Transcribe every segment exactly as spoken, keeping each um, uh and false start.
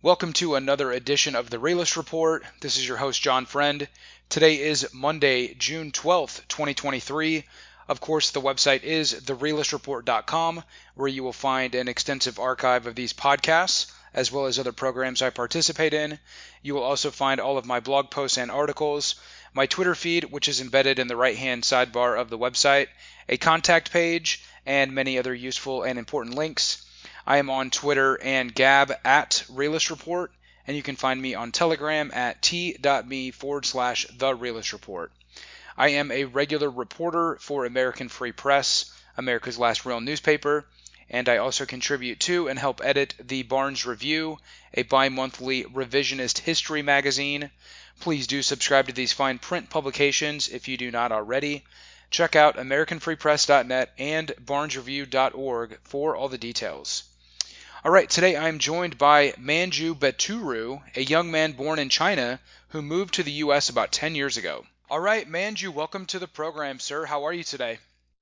Welcome to another edition of the Realist Report. This is your host, John Friend. Today is Monday, June twelfth, twenty twenty-three. Of course, the website is the realist report dot com, where you will find an extensive archive of these podcasts, as well as other programs I participate in. You will also find all of my blog posts and articles, my Twitter feed, which is embedded in the right-hand sidebar of the website, a contact page, and many other useful and important links. I am on Twitter and Gab at Realist Report, and you can find me on Telegram at t.me forward slash The Realist Report. I am a regular reporter for American Free Press, America's last real newspaper, and I also contribute to and help edit the Barnes Review, a bi-monthly revisionist history magazine. Please do subscribe to these fine print publications if you do not already. Check out American Free Press dot net and Barnes Review dot org for all the details. All right, today I am joined by Manju Beturu, a young man born in China who moved to the U S about ten years ago. All right, Manju, welcome to the program, sir. How are you today?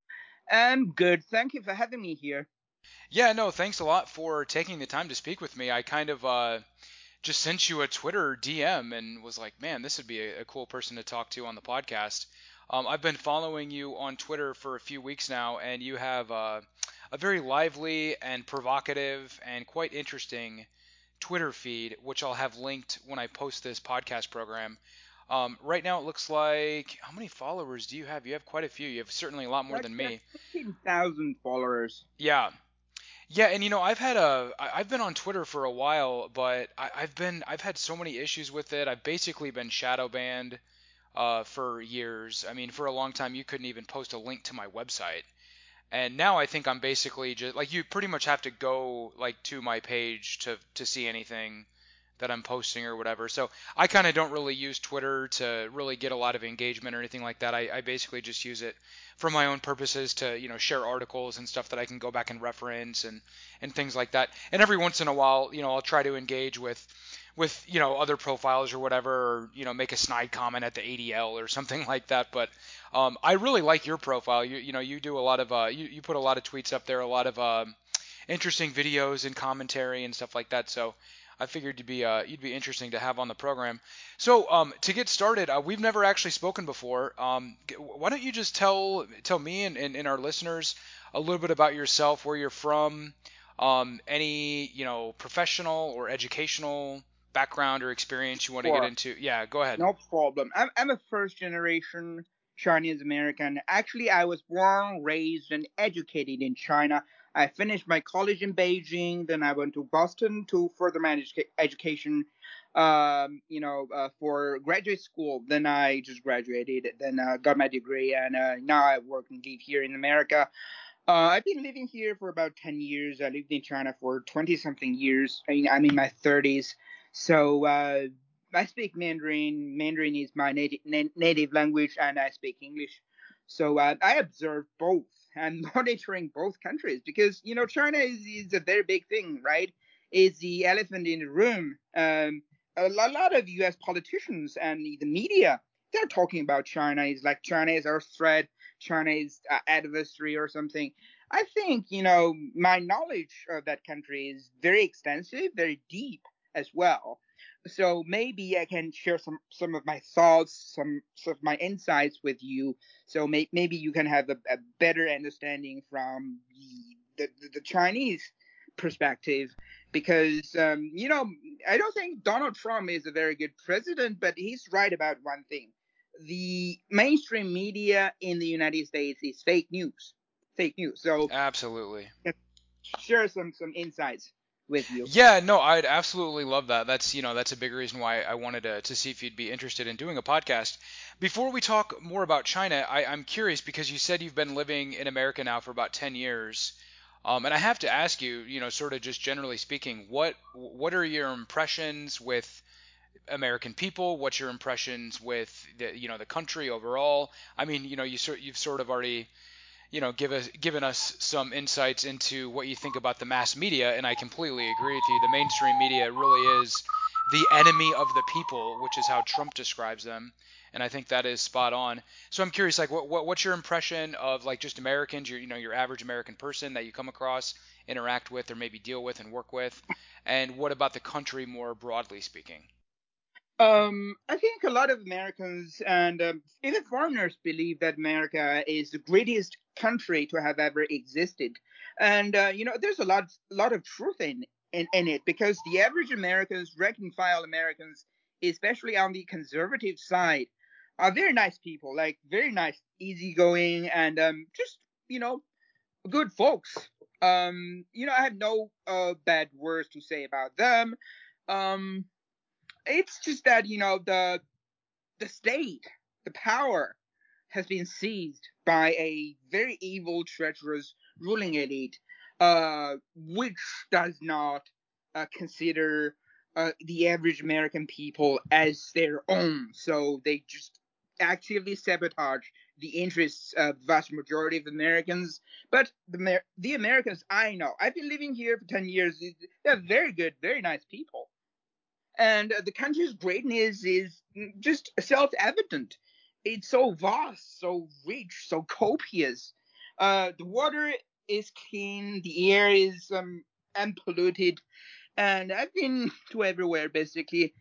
I'm good. Thank you for having me here. Yeah, no, thanks a lot for taking the time to speak with me. I kind of uh, just sent you a Twitter D M and was like, man, this would be a, a cool person to talk to on the podcast. Um, I've been following you on Twitter for a few weeks now, and you have uh, a very lively and provocative and quite interesting Twitter feed, which I'll have linked when I post this podcast program. Um, right now, it looks like how many followers do you have? You have quite a few. You have certainly a lot more Like than uh, me. fifteen thousand followers. Yeah, yeah, and you know, I've had a, I- I've been on Twitter for a while, but I, I've been, I've had so many issues with it. I've basically been shadow banned uh, for years. I mean, for a long time, you couldn't even post a link to my website. And now I think I'm basically just like you pretty much have to go like to my page to to see anything that I'm posting or whatever. So I kind of don't really use Twitter to really get a lot of engagement or anything like that. I, I basically just use it for my own purposes to, you know, share articles and stuff that I can go back and reference and and things like that. And every once in a while, you know, I'll try to engage with with you know other profiles or whatever, or you know make a snide comment at the A D L or something like that. But um, I really like your profile. You you know you do a lot of uh, you you put a lot of tweets up there, a lot of um, interesting videos and commentary and stuff like that. So I figured you'd be uh, you'd be interesting to have on the program. So um, to get started, uh, we've never actually spoken before. Um, why don't you just tell tell me and, and, and our listeners a little bit about yourself, where you're from, um, any you know professional or educational background or experience you want to get Sure, into. Yeah, go ahead. no problem. I'm, I'm a first generation Chinese American. Actually, I was born, raised, and educated in China. I finished my college in Beijing, then I went to Boston to further my educa- education. Um, you know, uh, for graduate school. Then I just graduated, then uh, got my degree, and uh, now I work and live here in America. Uh, I've been living here for about ten years. I lived in China for twenty something years. I mean, I'm in my thirties. So uh, I speak Mandarin. Mandarin is my native, na- native language, and I speak English. So uh, I observe both and monitoring both countries because, you know, China is, is a very big thing, right? It's the elephant in the room. Um, a lo- lot of U S politicians and the media, they're talking about China. It's like China is our threat. Chinese uh, adversary or something. I think, you know, my knowledge of that country is very extensive, very deep as well. So maybe I can share some some of my thoughts, some, some of my insights with you. So may, maybe you can have a, a better understanding from the, the, the Chinese perspective. Because um, you know, I don't think Donald Trump is a very good president, but he's right about one thing: the mainstream media in the United States is fake news. Fake news. So Absolutely. share some some insights with you. Yeah, no, I'd absolutely love that. That's, you know, that's a big reason why I wanted to, to see if you'd be interested in doing a podcast. Before we talk more about China, I, I'm curious because you said you've been living in America now for about ten years. Um, and I have to ask you, you know, sort of just generally speaking, what what are your impressions with American people? What's your impressions with the, you know, the country overall? I mean, you know, you sort you've sort of already you know, give us given us some insights into what you think about the mass media, and I completely agree with you. The mainstream media really is the enemy of the people, which is how Trump describes them. And I think that is spot on. So I'm curious, like, what, what what's your impression of like just Americans, your you know your average American person that you come across, interact with, or maybe deal with and work with, and what about the country more broadly speaking? Um, I think a lot of Americans and um, even foreigners believe that America is the greatest country to have ever existed, and uh, you know, there's a lot, lot of truth in, in in it because the average Americans, rank and file Americans, especially on the conservative side, are very nice people, like very nice, easygoing, and um, just you know, good folks. Um, you know, I have no uh, bad words to say about them. Um, it's just that you know the the state, the power, has been seized by a very evil, treacherous ruling elite, uh, which does not uh, consider uh, the average American people as their own. So they just actively sabotage the interests of the vast majority of Americans. But the the Americans I know, I've been living here for ten years. They're very good, very nice people, and uh, the country's greatness is just self-evident. It's so vast, so rich, so copious. Uh, the water is clean, the air is um, unpolluted, and I've been to everywhere basically.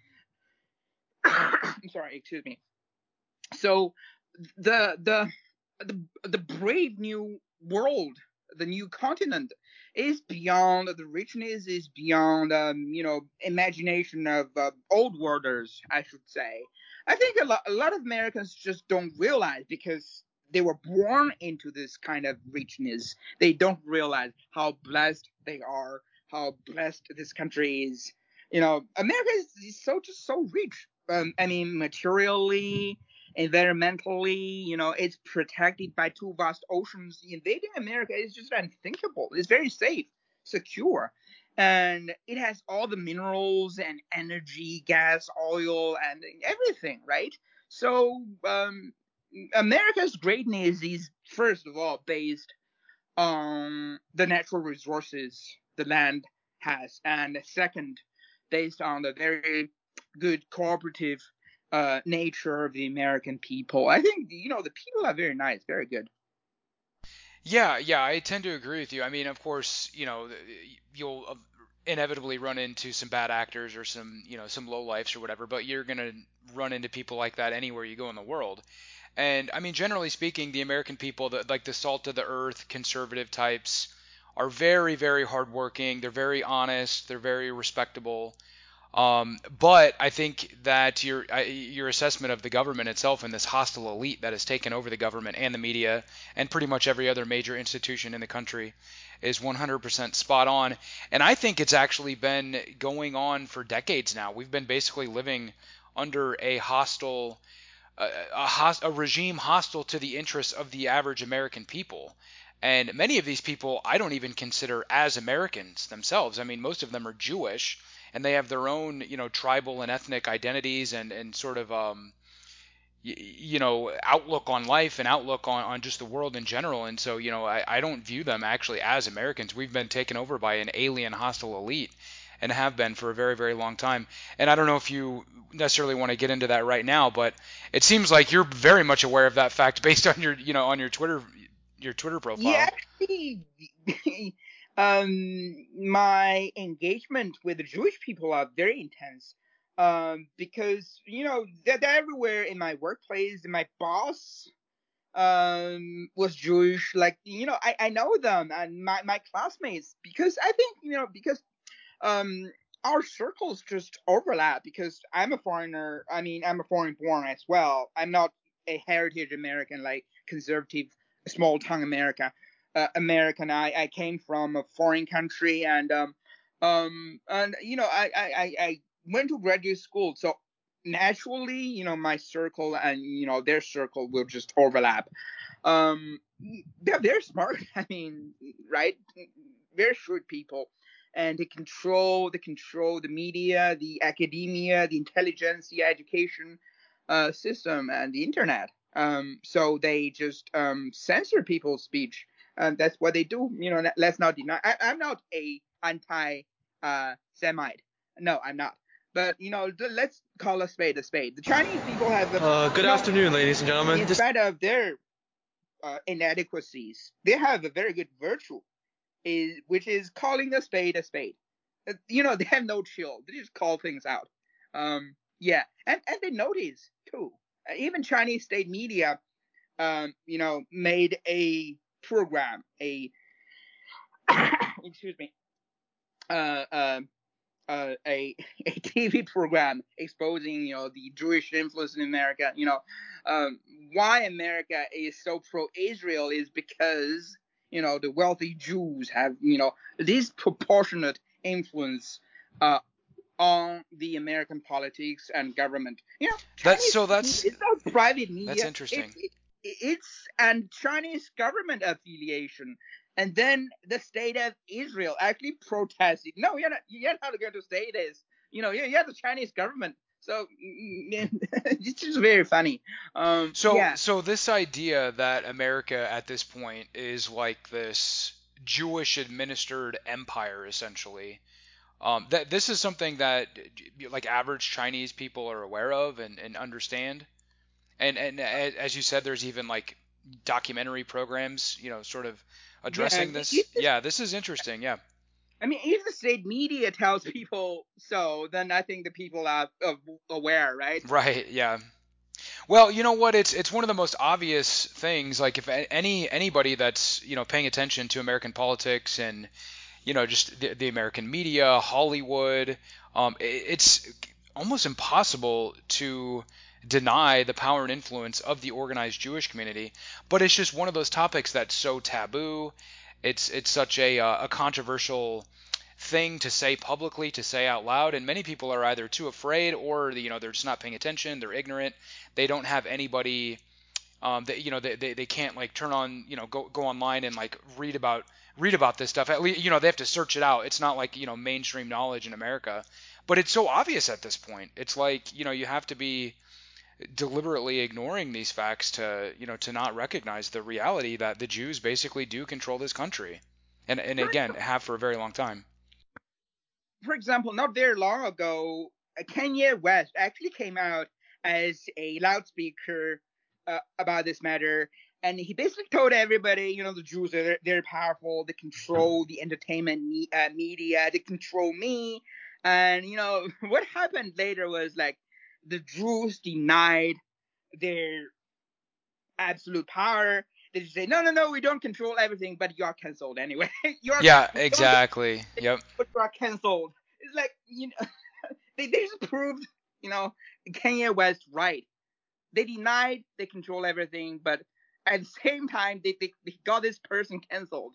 I'm sorry, excuse me. So the the the the brave new world, the new continent, is beyond the richness, is beyond um, you know imagination of uh, old worlders, I should say. I think a lot, a lot of Americans just don't realize because they were born into this kind of richness. They don't realize how blessed they are, how blessed this country is. You know, America is, is so just so rich. Um, I mean, materially, environmentally, you know, it's protected by two vast oceans. Invading America is just unthinkable. It's very safe, secure, and it has all the minerals and energy, gas, oil, and everything, right? So, um, America's greatness is, first of all, based on the natural resources the land has, and second, based on the very good cooperative uh, nature of the American people. I think you know the people are very nice, very good. Yeah, yeah, I tend to agree with you. I mean, of course, you know, you'll uh, inevitably run into some bad actors or some, you know, some low lifes or whatever, but you're gonna run into people like that anywhere you go in the world. And I mean, generally speaking, the American people, that like the salt of the earth, conservative types, are very, very hardworking. They're very honest. They're very respectable. Um, but I think that your your assessment of the government itself and this hostile elite that has taken over the government and the media and pretty much every other major institution in the country is one hundred percent spot on. And I think it's actually been going on for decades now. We've been basically living under a hostile a, a, host, a regime hostile to the interests of the average American people. And many of these people I don't even consider as Americans themselves. I mean, most of them are Jewish, and they have their own, you know, tribal and ethnic identities and and sort of um, y- you know, outlook on life and outlook on, on just the world in general. And so, you know, I, I don't view them actually as Americans. We've been taken over by an alien hostile elite and have been for a very, very long time. And I don't know if you necessarily want to get into that right now, but it seems like you're very much aware of that fact based on your, you know, on your Twitter, your Twitter Yeah, profile. actually, um, my engagement with the Jewish people are very intense. Um, because you know they're, they're everywhere in my workplace. My boss um was Jewish. Like you know, I, I know them and my, my classmates because I think you know because um our circles just overlap because I'm a foreigner. I mean, I'm a foreign born as well. I'm not a heritage American like conservative small town America. Uh, American. I, I came from a foreign country and um um and you know I, I, I I went to graduate school so naturally you know my circle and you know their circle will just overlap. Um, they're very smart. I mean, right? Very shrewd people, and they control they control the media, the academia, the intelligence, the education uh, system, and the internet. Um, so they just um, censor people's speech, and that's what they do. You know, let's not deny. I, I'm not a anti uh, Semite. No, I'm not. But you know, th- let's call a spade a spade. The Chinese people have, a, Uh, good you know, afternoon, ladies and gentlemen. in This spite of their uh, inadequacies, they have a very good virtue, is which is calling a spade a spade. Uh, You know, they have no chill. They just call things out. Um, yeah, and and they notice too. Uh, even Chinese state media, um, you know, made a program, a excuse me, uh, uh, uh, a a T V program exposing, you know, the Jewish influence in America. You know, um, why America is so pro-Israel is because, you know, the wealthy Jews have, you know, disproportionate influence uh, on the American politics and government. You know, That's Chinese so media, that's it's not private that's media. It's interesting. it, it's and Chinese government affiliation. And then the state of Israel actually protested. No, you're not. You're not going to say this. You know, you're, you're the Chinese government. So it's just very funny. Um, So yeah, so this idea that America at this point is like this Jewish administered empire essentially. Um, that this is something that like average Chinese people are aware of and, and understand. And and as you said, there's even like documentary programs, you know, sort of yeah. addressing this. It, it, Yeah, this is interesting. Yeah. I mean, if the state media tells people so, then I think the people are uh, aware, right? Right. Yeah. Well, you know what? It's it's one of the most obvious things. Like if any anybody that's you know paying attention to American politics and you know just the, the American media, Hollywood, um, it's almost impossible to deny the power and influence of the organized Jewish community. But it's just one of those topics that's so taboo. It's it's such a uh, a controversial thing to say publicly, to say out loud, and many people are either too afraid or you know they're just not paying attention, they're ignorant, they don't have anybody um, that you know they, they, they can't like turn on you know go go online and like read about read about this stuff. At least you know they have to search it out. It's not like you know mainstream knowledge in America, but it's so obvious at this point. It's like you know you have to be deliberately ignoring these facts to you know to not recognize the reality that the Jews basically do control this country, and and For, again have for a very long time. for example, not very long ago, uh, Kanye West actually came out as a loudspeaker uh, about this matter, and he basically told everybody, you know, the Jews are they're powerful, they control the entertainment me- uh, media, they control me, and you know what happened later was like the Jews denied their absolute power. They just say, no, no, no, we don't control everything, but you're canceled anyway. you're Yeah, we don't exactly. Yep. but you are canceled. It's like you know they, they just proved, you know, Kanye West right. They denied they control everything, but at the same time they, they, they got this person canceled.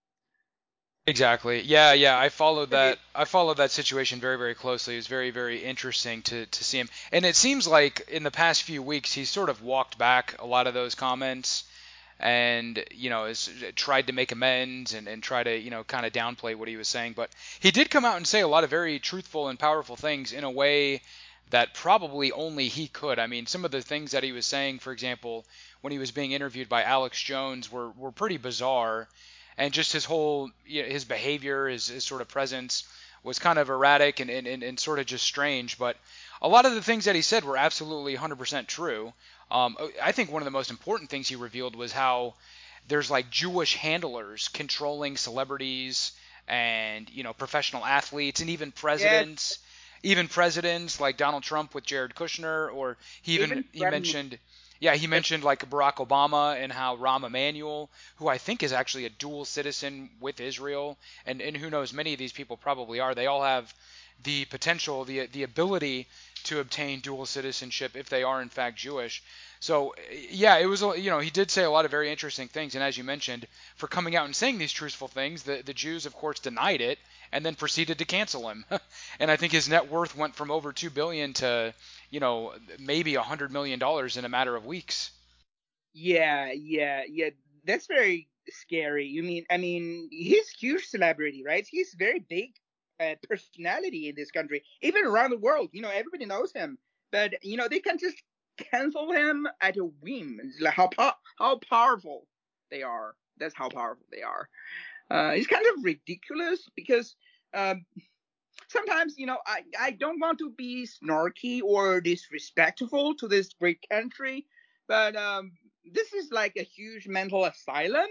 Exactly. Yeah, yeah. I followed that. I followed that situation very, very closely. It was very, very interesting to to see him. And it seems like in the past few weeks he's sort of walked back a lot of those comments, and you know has tried to make amends and and try to you know kind of downplay what he was saying. But he did come out and say a lot of very truthful and powerful things in a way that probably only he could. I mean, some of the things that he was saying, for example, when he was being interviewed by Alex Jones, were were pretty bizarre, and just his whole you know, his behavior, his, his sort of presence was kind of erratic and, and, and, and sort of just strange. But a lot of the things that he said were absolutely one hundred percent true. Um, I think one of the most important things he revealed was how there's like Jewish handlers controlling celebrities and you know professional athletes and even Yes, presidents, even presidents like Donald Trump with Jared Kushner, or he even even he threatening. mentioned yeah he Yes, mentioned like Barack Obama and how Rahm Emanuel, who I think is actually a dual citizen with Israel, and and who knows, many of these people probably are. They all have the potential, the the ability to obtain dual citizenship if they are in fact Jewish. So yeah, it was you know he did say a lot of very interesting things, and as you mentioned, for coming out and saying these truthful things, the the Jews of course denied it and then proceeded to cancel him. And I think his net worth went from over two billion to you know maybe a hundred million dollars in a matter of weeks. yeah, yeah, yeah. That's very scary. You mean, I mean, he's huge celebrity, right? He's very big uh, personality in this country, even around the world. You know, everybody knows him, but you know, they can just cancel him at a whim. It's like how po- how powerful they are. That's how powerful they are. Uh, it's kind of ridiculous because um, sometimes, you know, I, I don't want to be snarky or disrespectful to this great country, but um, this is like a huge mental asylum.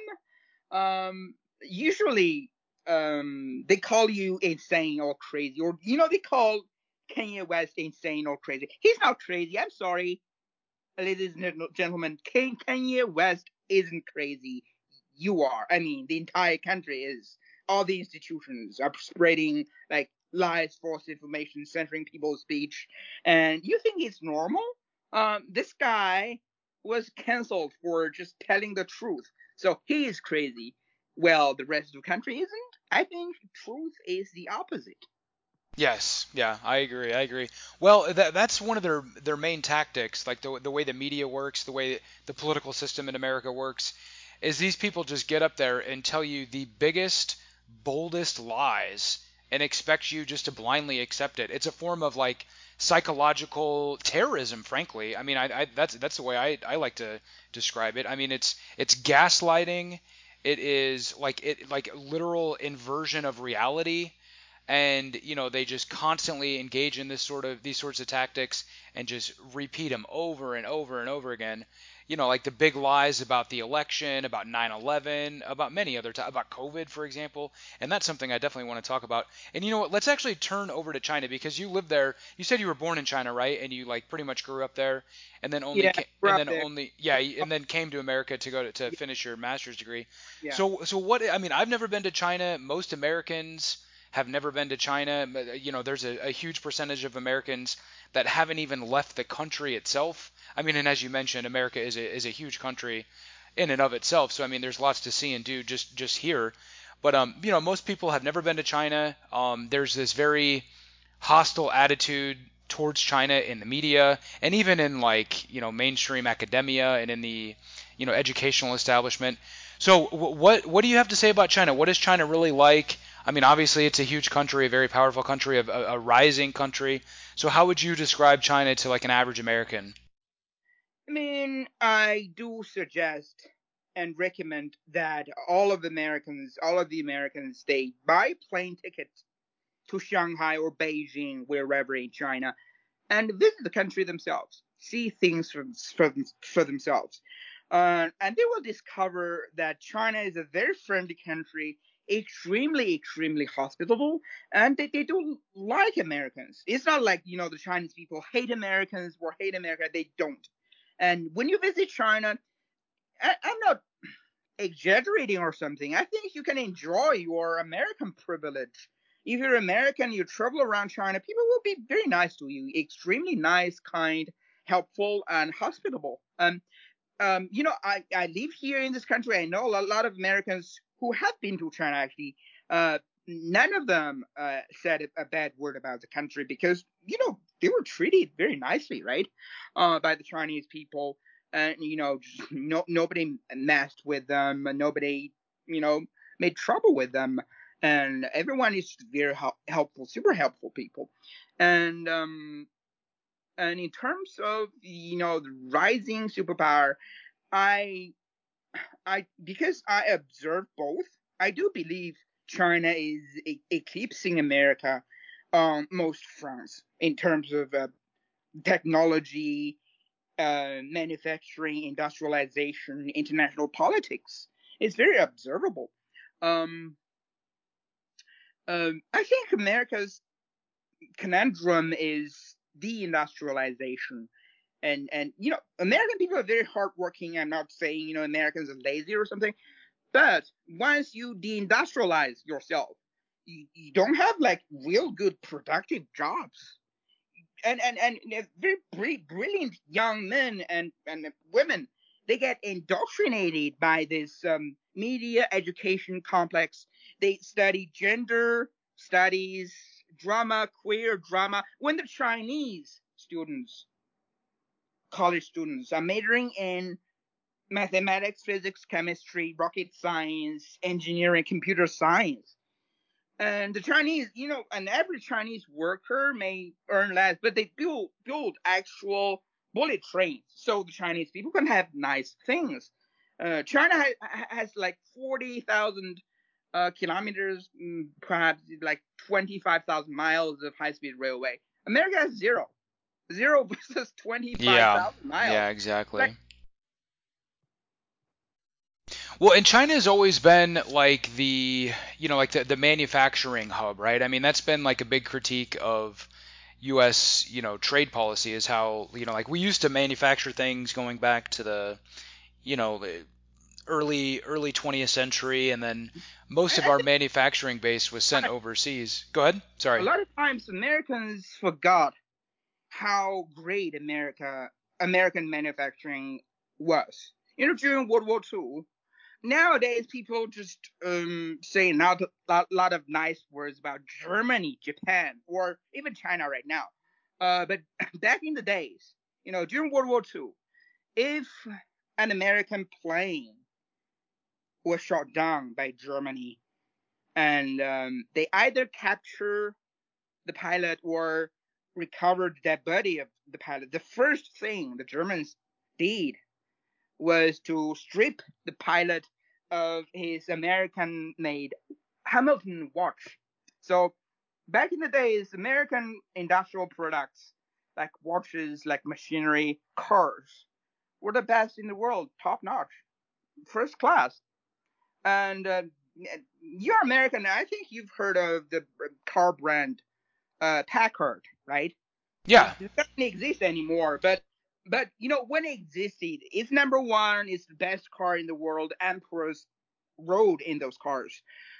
Um, usually, um, they call you insane or crazy, or you know, they call Kanye West insane or crazy. He's not crazy. I'm sorry, ladies and gentlemen. Kanye West isn't crazy. You are. I mean, the entire country is. All the institutions are spreading like lies, false information, censoring people's speech, and you think it's normal? Um, this guy was canceled for just telling the truth, so he is crazy. Well, the rest of the country isn't. I think truth is the opposite. Yes, yeah, I agree. I agree. Well, that that's one of their their main tactics, like the the way the media works, the way the political system in America works, is these people just get up there and tell you the biggest, boldest lies and expect you just to blindly accept it. It's a form of like psychological terrorism, frankly. I mean, I, I that's that's the way I I like to describe it. I mean, it's it's gaslighting. It is like it like literal inversion of reality, and you know they just constantly engage in this sort of these sorts of tactics and just repeat them over and over and over again. You know, like the big lies about the election, about nine eleven, about many other t- about COVID, for example. And that's something I definitely want to talk about. And you know what, let's actually turn over to China, because you live there. You said you were born in China, right? And you like pretty much grew up there, and then only Yeah, ca- we're and up then there. only yeah and then came to America to go to, to finish your master's degree. Yeah. So so what, I mean, I've never been to China. Most Americans have never been to China. You know, there's a, a huge percentage of Americans that haven't even left the country itself. I mean, and as you mentioned, America is a is a huge country in and of itself. So I mean, there's lots to see and do just just here. But um, you know, most people have never been to China. Um, there's this very hostile attitude towards China in the media, and even in like you know mainstream academia and in the you know educational establishment. So what what do you have to say about China? What is China really like? I mean, obviously it's a huge country, a very powerful country, a, a rising country. So how would you describe China to like an average American? I mean, I do suggest and recommend that all of the Americans, all of the Americans, they buy plane tickets to Shanghai or Beijing, wherever in China, and visit the country themselves, see things for, for, for themselves. Uh, and they will discover that China is a very friendly country, extremely, extremely hospitable, and they, they do like Americans. It's not like, you know, the Chinese people hate Americans or hate America. They don't. And when you visit China, I, I'm not exaggerating or something. I think you can enjoy your American privilege. If you're American, you travel around China, people will be very nice to you, extremely nice, kind, helpful, and hospitable. Um, um, you know, I, I live here in this country. I know a lot of Americans who have been to China actually. Uh, none of them uh, said a, a bad word about the country because, you know, they were treated very nicely, right, uh, by the Chinese people. And, you know, just no, nobody messed with them. Nobody, you know, made trouble with them. And everyone is very hel- helpful, super helpful people. And, um, and in terms of, you know, the rising superpower, I I because I observe both, I do believe China is e- eclipsing America on most fronts in terms of uh, technology, uh, manufacturing, industrialization, international politics. It's very observable. Um, um, I think America's conundrum is deindustrialization. And, and you know, American people are very hardworking. I'm not saying, you know, Americans are lazy or something. But once you deindustrialize yourself, you, you don't have like real good productive jobs. And and and very brilliant young men and and women, they get indoctrinated by this um, media education complex. They study gender studies, drama, queer drama. When the Chinese students, college students, are majoring in mathematics, physics, chemistry, rocket science, engineering, computer science. And the Chinese, you know, an average Chinese worker may earn less, but they build build actual bullet trains, so the Chinese people can have nice things. Uh, China ha- has like forty thousand uh, kilometers, mm, perhaps like twenty-five thousand miles of high-speed railway. America has zero. Zero versus Yeah, twenty-five thousand miles. yeah, Like, exactly. Well, and China has always been like the, you know, like the, the manufacturing hub, right? I mean, that's been like a big critique of U S, you know, trade policy is how, you know, like we used to manufacture things going back to the, you know, the early early twentieth century, and then most of I, I our think manufacturing base was sent overseas. Go ahead. a Sorry. lot of times Americans forgot how great America American manufacturing was. You know, during World War Two, nowadays people just um, say not a lot, lot of nice words about Germany, Japan, or even China right now. Uh, but back in the days, you know, during World War Two, if an American plane was shot down by Germany and um, they either capture the pilot or recover the dead body of the pilot, the first thing the Germans did was to strip the pilot of his American made Hamilton watch. So back in the days, American industrial products like watches, like machinery, cars were the best in the world, top notch, first class. And uh, you're American. I think you've heard of the car brand uh, Packard, right? Yeah. It doesn't exist anymore, but but you know when it existed, it's number one. It's the best car in the world. Emperors rode in those cars,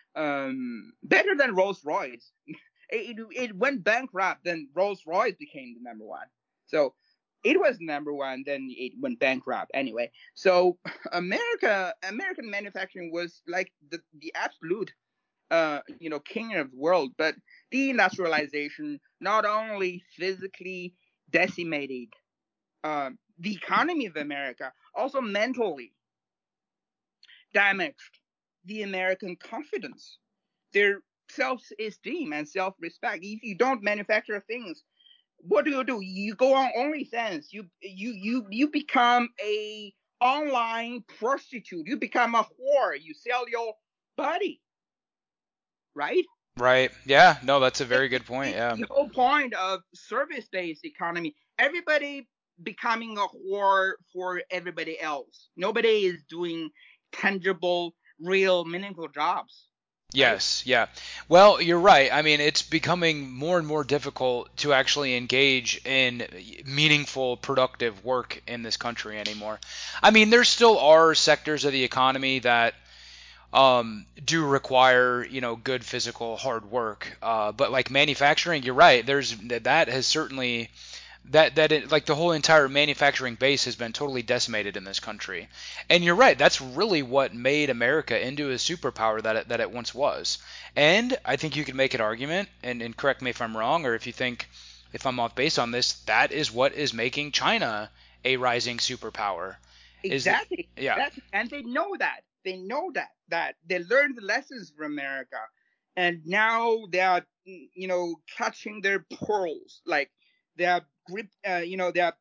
um, better than Rolls Royce. It, it, it went bankrupt, then Rolls Royce became the number one. So it was number one, then it went bankrupt anyway. So America, American manufacturing was like the, the absolute uh, you know, king of the world. But deindustrialization not only physically decimated um, the economy of America, also mentally damaged the American confidence, their self-esteem and self-respect. If you don't manufacture things, what do you do? You go on OnlyFans. You you you you become a online prostitute. You become a whore. You sell your body, right? Right. Yeah. No, that's a It, very good point. it, Yeah. the whole point of service-based economy, everybody becoming a whore for everybody else. Nobody is doing tangible, real, meaningful jobs, right? Yes, yeah. Well, you're right. I mean, it's becoming more and more difficult to actually engage in meaningful, productive work in this country anymore. I mean, there still are sectors of the economy that um, do require, you know, good physical hard work. Uh, but like manufacturing, you're right. There's that has certainly that that it, like the whole entire manufacturing base has been totally decimated in this country. And you're right, that's really what made America into a superpower that it, that it once was. And I think you could make an argument, and, and correct me if I'm wrong, or if you think if I'm off base on this, that is what is making China a rising superpower. Is that, Exactly, yeah, exactly. And they know that. They know that. That they learned the lessons from America, and now they are, you know, catching their pearls. Like they are grip. Uh, you know, they are,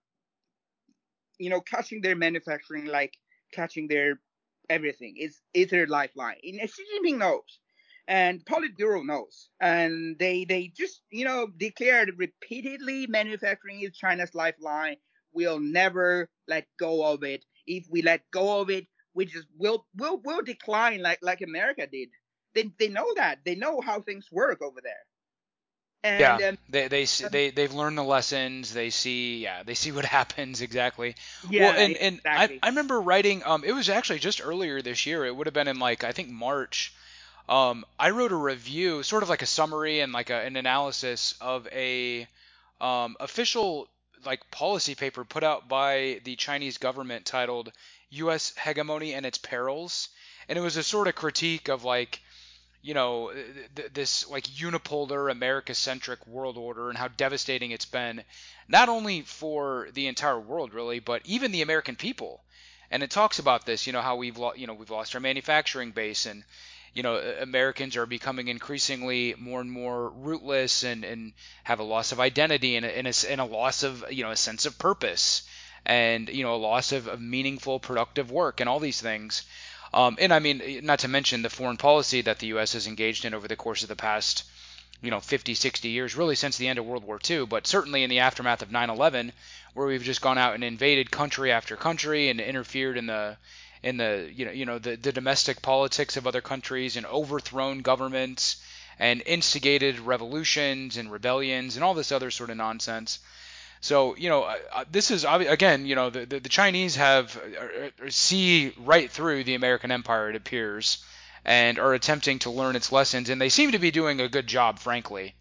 you know, catching their manufacturing, like catching their everything. It's it's their lifeline. And Xi Jinping knows, and Politburo knows, and they they just you know declared repeatedly manufacturing is China's lifeline. We'll never let go of it. If we let go of it, we just will will will decline like like America did. They they know that. They know how things work over there. yeah. And um, They they they they've learned the lessons. They see, yeah, they see what happens exactly. Well, yeah, and and I exactly. I remember writing. Um, it was actually just earlier this year. It would have been in like I think March. Um, I wrote a review, sort of like a summary and like a, an analysis of a um, official like policy paper put out by the Chinese government titled "U S. Hegemony and Its Perils," and it was a sort of critique of like you know th- this like unipolar America-centric world order and how devastating it's been, not only for the entire world really, but even the American people. And it talks about this, you know, how we've lo- you know we've lost our manufacturing base, and you know Americans are becoming increasingly more and more rootless, and, and have a loss of identity, and a, and, a, and a loss of you know a sense of purpose, and you know a loss of, of meaningful productive work and all these things. Um, and I mean, not to mention the foreign policy that the U S has engaged in over the course of the past, you know, fifty, sixty years, really since the end of World War Two, but certainly in the aftermath of nine eleven, where we've just gone out and invaded country after country and interfered in the in the you know you know the, the domestic politics of other countries and overthrown governments and instigated revolutions and rebellions and all this other sort of nonsense. So, you know, uh, this is again, you know, the, the, the Chinese have uh, see right through the American empire, it appears, and are attempting to learn its lessons, and they seem to be doing a good job, frankly.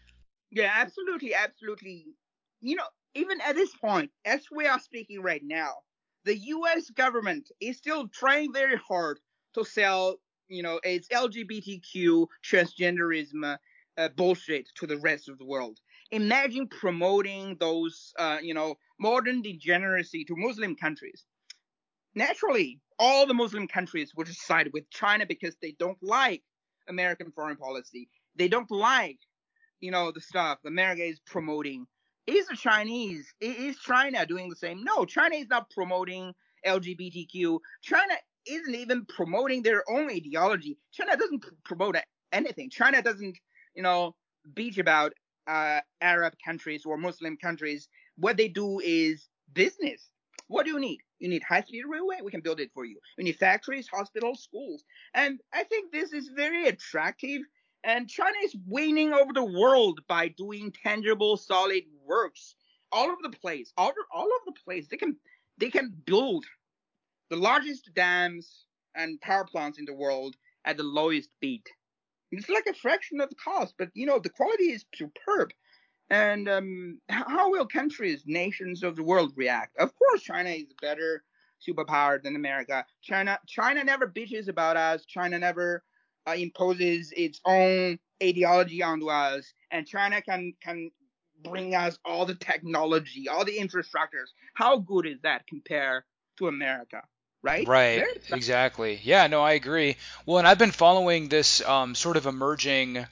Yeah, absolutely, absolutely. You know, even at this point, as we are speaking right now, the U S government is still trying very hard to sell, you know, its L G B T Q transgenderism uh, bullshit to the rest of the world. Imagine promoting those, uh, you know, modern degeneracy to Muslim countries. Naturally, all the Muslim countries would side with China because they don't like American foreign policy. They don't like, you know, the stuff America is promoting. Is the Chinese, is China doing the same? No, China is not promoting L G B T Q. China isn't even promoting their own ideology. China doesn't pr- promote anything. China doesn't, you know, bitch about uh, Arab countries or Muslim countries. What they do is business. What do you need? You need high-speed railway? We can build it for you. You need factories, hospitals, schools. And I think this is very attractive, and China is winning over the world by doing tangible, solid works all over the place. All over, all over the place. They can they can build the largest dams and power plants in the world at the lowest bid. It's like a fraction of the cost, but you know the quality is superb. And um, how will countries, nations of the world react? Of course, China is a better superpower than America. China, China never bitches about us. China never uh, imposes its own ideology onto us. And China can can bring us all the technology, all the infrastructures. How good is that compared to America? Right? Right, Very. exactly. Yeah, no, I agree. Well, and I've been following this um, sort of emerging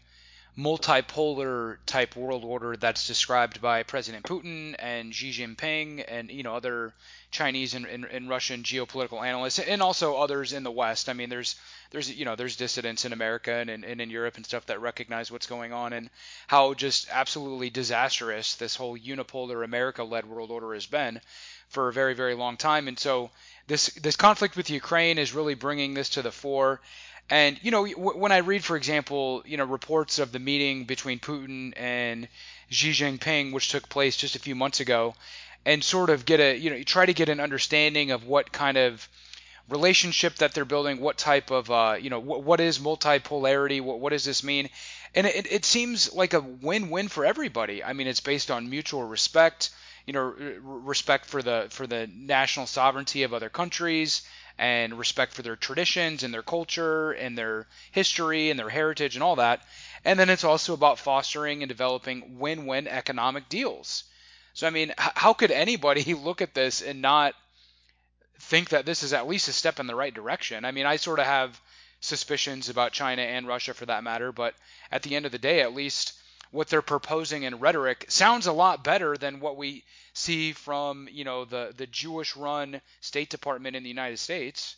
multipolar type world order that's described by President Putin and Xi Jinping and you know other Chinese and, and, and Russian geopolitical analysts and also others in the West. I mean, there's there's you know there's dissidents in America and, and, and in Europe and stuff that recognize what's going on and how just absolutely disastrous this whole unipolar America-led world order has been for a very very long time. And so this this conflict with Ukraine is really bringing this to the fore. And you know, when I read, for example, you know, reports of the meeting between Putin and Xi Jinping, which took place just a few months ago, and sort of get a, you know, try to get an understanding of what kind of relationship that they're building, what type of, uh, you know, what, what is multipolarity, what what does this mean? And it, it seems like a win-win for everybody. I mean, it's based on mutual respect, you know, respect for the for the national sovereignty of other countries and respect for their traditions and their culture and their history and their heritage and all that. And then it's also about fostering and developing win-win economic deals. So I mean, how could anybody look at this and not think that this is at least a step in the right direction? I mean, I sort of have suspicions about China and Russia for that matter, but at the end of the day, at least what they're proposing in rhetoric sounds a lot better than what we see from, you know, the the Jewish-run State Department in the United States.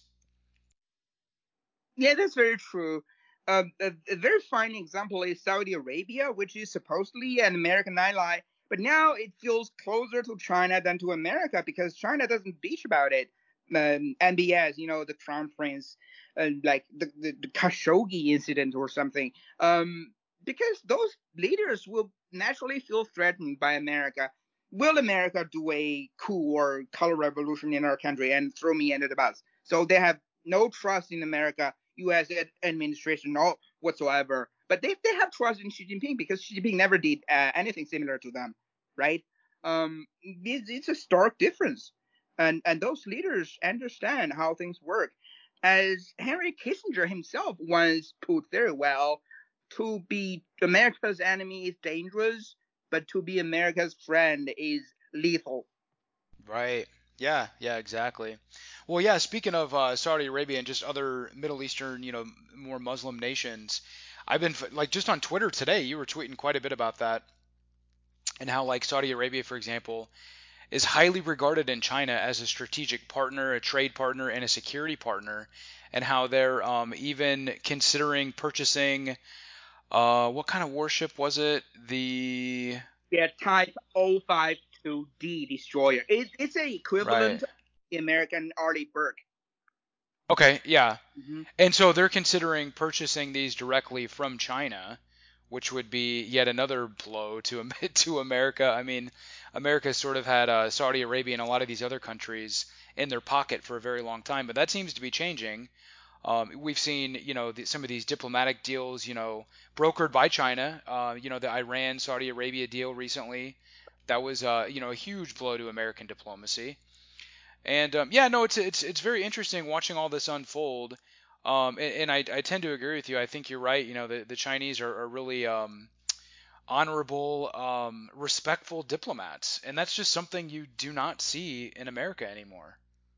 Yeah, that's very true. Um, a, a very fine example is Saudi Arabia, which is supposedly an American ally, but now it feels closer to China than to America because China doesn't bitch about it. Um, M B S, you know, the Crown Prince, uh, like the, the, the Khashoggi incident or something. Um, because those leaders will naturally feel threatened by America. Will America do a coup or color revolution in our country and throw me under the bus? So they have no trust in America, U S administration, or whatsoever. But they, they have trust in Xi Jinping because Xi Jinping never did uh, anything similar to them, right? Um, it's, it's a stark difference. And, and those leaders understand how things work. As Henry Kissinger himself once put very well, to be America's enemy is dangerous, but to be America's friend is lethal. Right. Yeah, yeah, exactly. Well, yeah, speaking of uh, Saudi Arabia and just other Middle Eastern, you know, more Muslim nations, I've been like just on Twitter today, you were tweeting quite a bit about that and how like Saudi Arabia, for example, is highly regarded in China as a strategic partner, a trade partner, and a security partner, and how they're um, even considering purchasing uh, what kind of warship was it? The Yeah, Type oh five two D destroyer. It, it's a right. equivalent of the American Arleigh Burke. Okay, yeah. Mm-hmm. And so they're considering purchasing these directly from China, which would be yet another blow to to America. I mean, America sort of had uh, Saudi Arabia and a lot of these other countries in their pocket for a very long time, but that seems to be changing. Um, we've seen, you know, the, some of these diplomatic deals, you know, brokered by China. Uh, you know, the Iran Saudi Arabia deal recently, that was, uh, you know, a huge blow to American diplomacy. And um, yeah, no, it's it's it's very interesting watching all this unfold. Um, and, and I, I tend to agree with you. I think you're right. You know, the, the Chinese are, are really um, honorable, um, respectful diplomats, and that's just something you do not see in America anymore.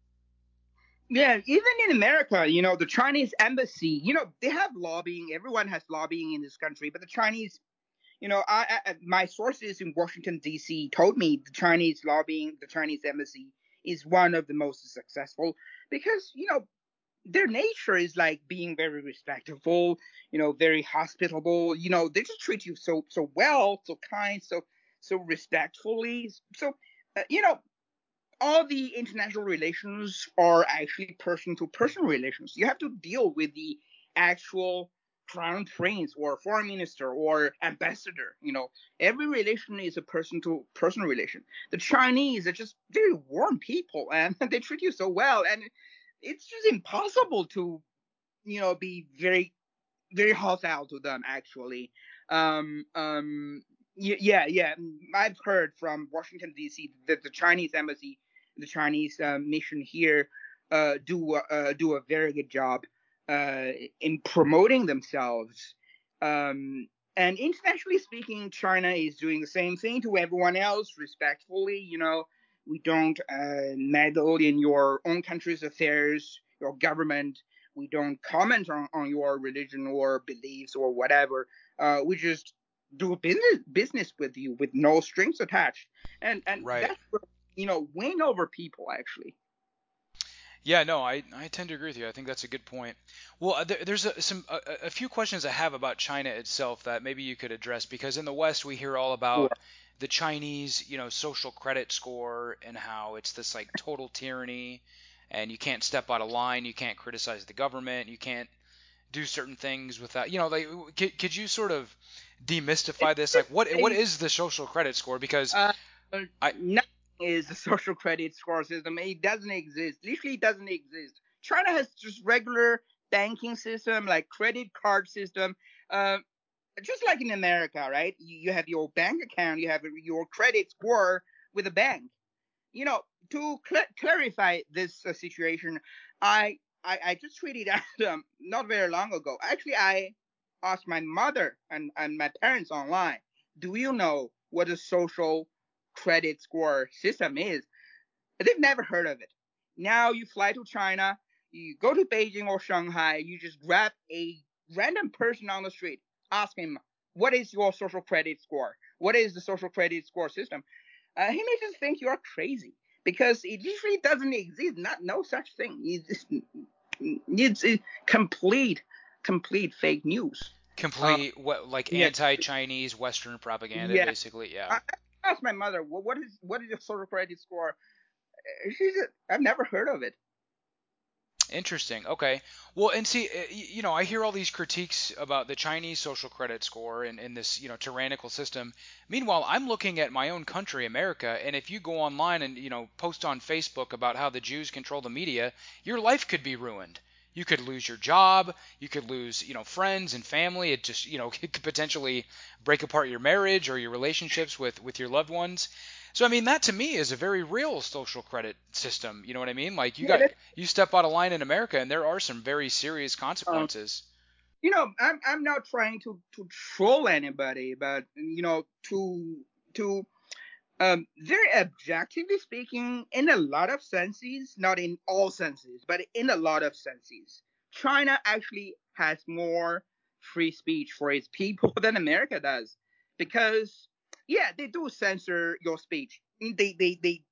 Yeah, even in America, you know, the Chinese embassy, you know, they have lobbying. Everyone has lobbying in this country, but the Chinese, you know, I, I my sources in Washington D C told me the Chinese lobbying, the Chinese embassy is one of the most successful because you know their nature is like being very respectful, you know, very hospitable. You know, they just treat you so so well, so kind, so so respectfully. So, uh, you know, all the international relations are actually person to person relations. You have to deal with the actual crown prince or foreign minister or ambassador. You know, every relation is a person to person relation. The Chinese are just very warm people and they treat you so well. And it's just impossible to, you know, be very, very hostile to them actually. Um, um, yeah, yeah. I've heard from Washington D C that the Chinese embassy, the Chinese uh, mission here, uh, do uh, do a very good job uh, in promoting themselves. Um, and internationally speaking, China is doing the same thing to everyone else respectfully. You know, we don't uh, meddle in your own country's affairs, your government. We don't comment on, on your religion or beliefs or whatever. Uh, we just do business business with you with no strings attached, and and Right. that's you know win over people actually. Yeah, no, I, I tend to agree with you. I think that's a good point. Well, uh, there, there's a, some a, a few questions I have about China itself that maybe you could address because in the West we hear all Sure. about the Chinese, you know, social credit score and how it's this like total tyranny and you can't step out of line, you can't criticize the government, you can't do certain things without, you know, like could, could you sort of It's demystify this? Like just what what a is the social credit score? Because uh, I nothing is a social credit score system. It doesn't exist. Literally, it doesn't exist. China has just regular banking system like credit card system. Uh, just like in America, right? You, you have your bank account, you have your credit score with a bank. You know, to cl- clarify this uh, situation, I, I I just tweeted out um, not very long ago. Actually, I asked my mother and, and my parents online, do you know what a social credit score system is? They've never heard of it. Now you fly to China, you go to Beijing or Shanghai, you just grab a random person on the street, ask him, what is your social credit score? What is the social credit score system? Uh, he may just think you're crazy because it usually doesn't exist. Not no such thing. It's, it's, it's complete, complete fake news. Uh, complete what like yeah, anti-Chinese Western propaganda, yeah. basically. Yeah. I, I asked my mother, well, what is what is your social credit score? She said, I've never heard of it. Interesting. Okay. Well, and see, uh, you know, I hear all these critiques about the Chinese social credit score and, and this, you know, tyrannical system. Meanwhile, I'm looking at my own country, America, and if you go online and, you know, post on Facebook about how the Jews control the media, your life could be ruined. You could lose your job. You could lose, you know, friends and family. It just, you know, it could potentially break apart your marriage or your relationships with with your loved ones. So I mean that to me is a very real social credit system. You know what I mean? Like you Yeah, got that's, you step out of line in America and there are some very serious um, consequences. you know, I'm I'm not trying to to troll anybody, but you know, to to um, very objectively speaking, in a lot of senses, not in all senses, but in a lot of senses, China actually has more free speech for its people than America does. Because, yeah, they do censor your speech. They, they, they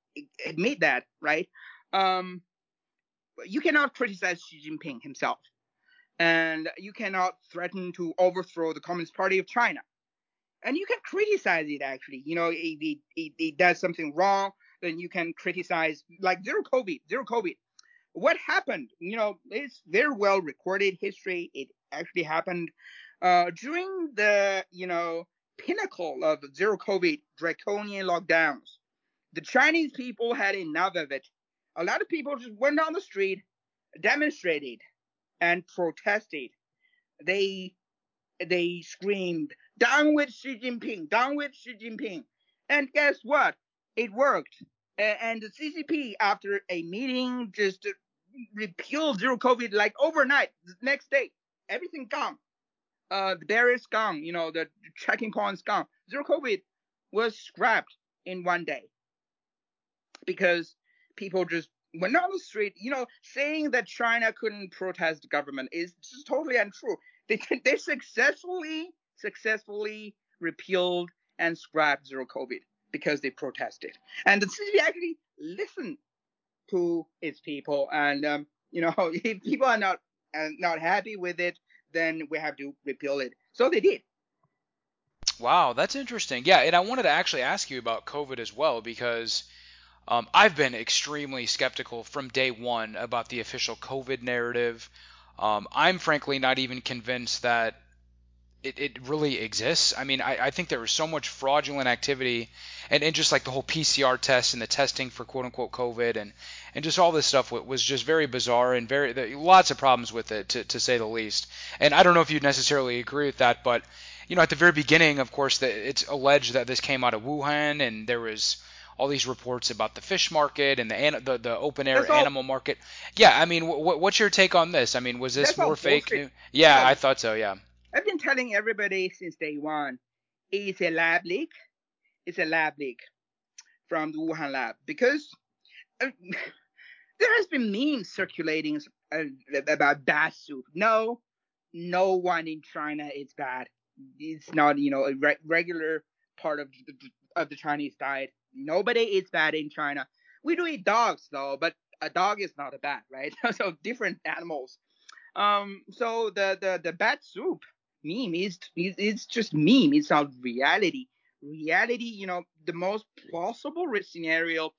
admit that, right? Um, you cannot criticize Xi Jinping himself, and you cannot threaten to overthrow the Communist Party of China. And you can criticize it actually. You know, it, it, it, it does something wrong, then you can criticize, like zero COVID, zero COVID. What happened? You know, it's very well recorded history. It actually happened uh, during the, you know, pinnacle of zero COVID draconian lockdowns. The Chinese people had enough of it. A lot of people just went on the street, demonstrated, and protested. They they screamed, "Down with Xi Jinping! Down with Xi Jinping!" And guess what? It worked. And the C C P, after a meeting, just repealed zero COVID like overnight. The next day, everything gone. Uh, the barriers gone. You know, the checking points gone. Zero COVID was scrapped in one day because people just went on the street. You know, saying that China couldn't protest the government is just totally untrue. They they successfully successfully repealed and scrapped zero COVID because they protested, and the C C P actually listened to its people. And um, you know, if people are not uh, not happy with it, then we have to repeal it. So they did. Wow, that's interesting. Yeah, and I wanted to actually ask you about COVID as well because um, I've been extremely skeptical from day one about the official COVID narrative. Um, I'm frankly not even convinced that it, it really exists. I mean, I, I think there was so much fraudulent activity and, and just like the whole P C R test and the testing for quote unquote COVID and, and just all this stuff was just very bizarre and very there, lots of problems with it to, to say the least. And I don't know if you'd necessarily agree with that, but you know, at the very beginning, of course, the, it's alleged that this came out of Wuhan and there was all these reports about the fish market and the the, the open air That's all. animal market. Yeah, I mean, w- what's your take on this? I mean, was this That's all more fake bullshit. news? Yeah, No, I thought so. Yeah. I've been telling everybody since day one, it's a lab leak. It's a lab leak from the Wuhan lab because uh, there has been memes circulating uh, about bad soup. No, no one in China is bad. It's not, you know, a re- regular part of the, of the Chinese diet. Nobody is bad in China. We do eat dogs though, but a dog is not a bat, right? So different animals. Um, so the the the bad soup meme is is it's just meme. It's not reality. Reality, you know, the most plausible scenario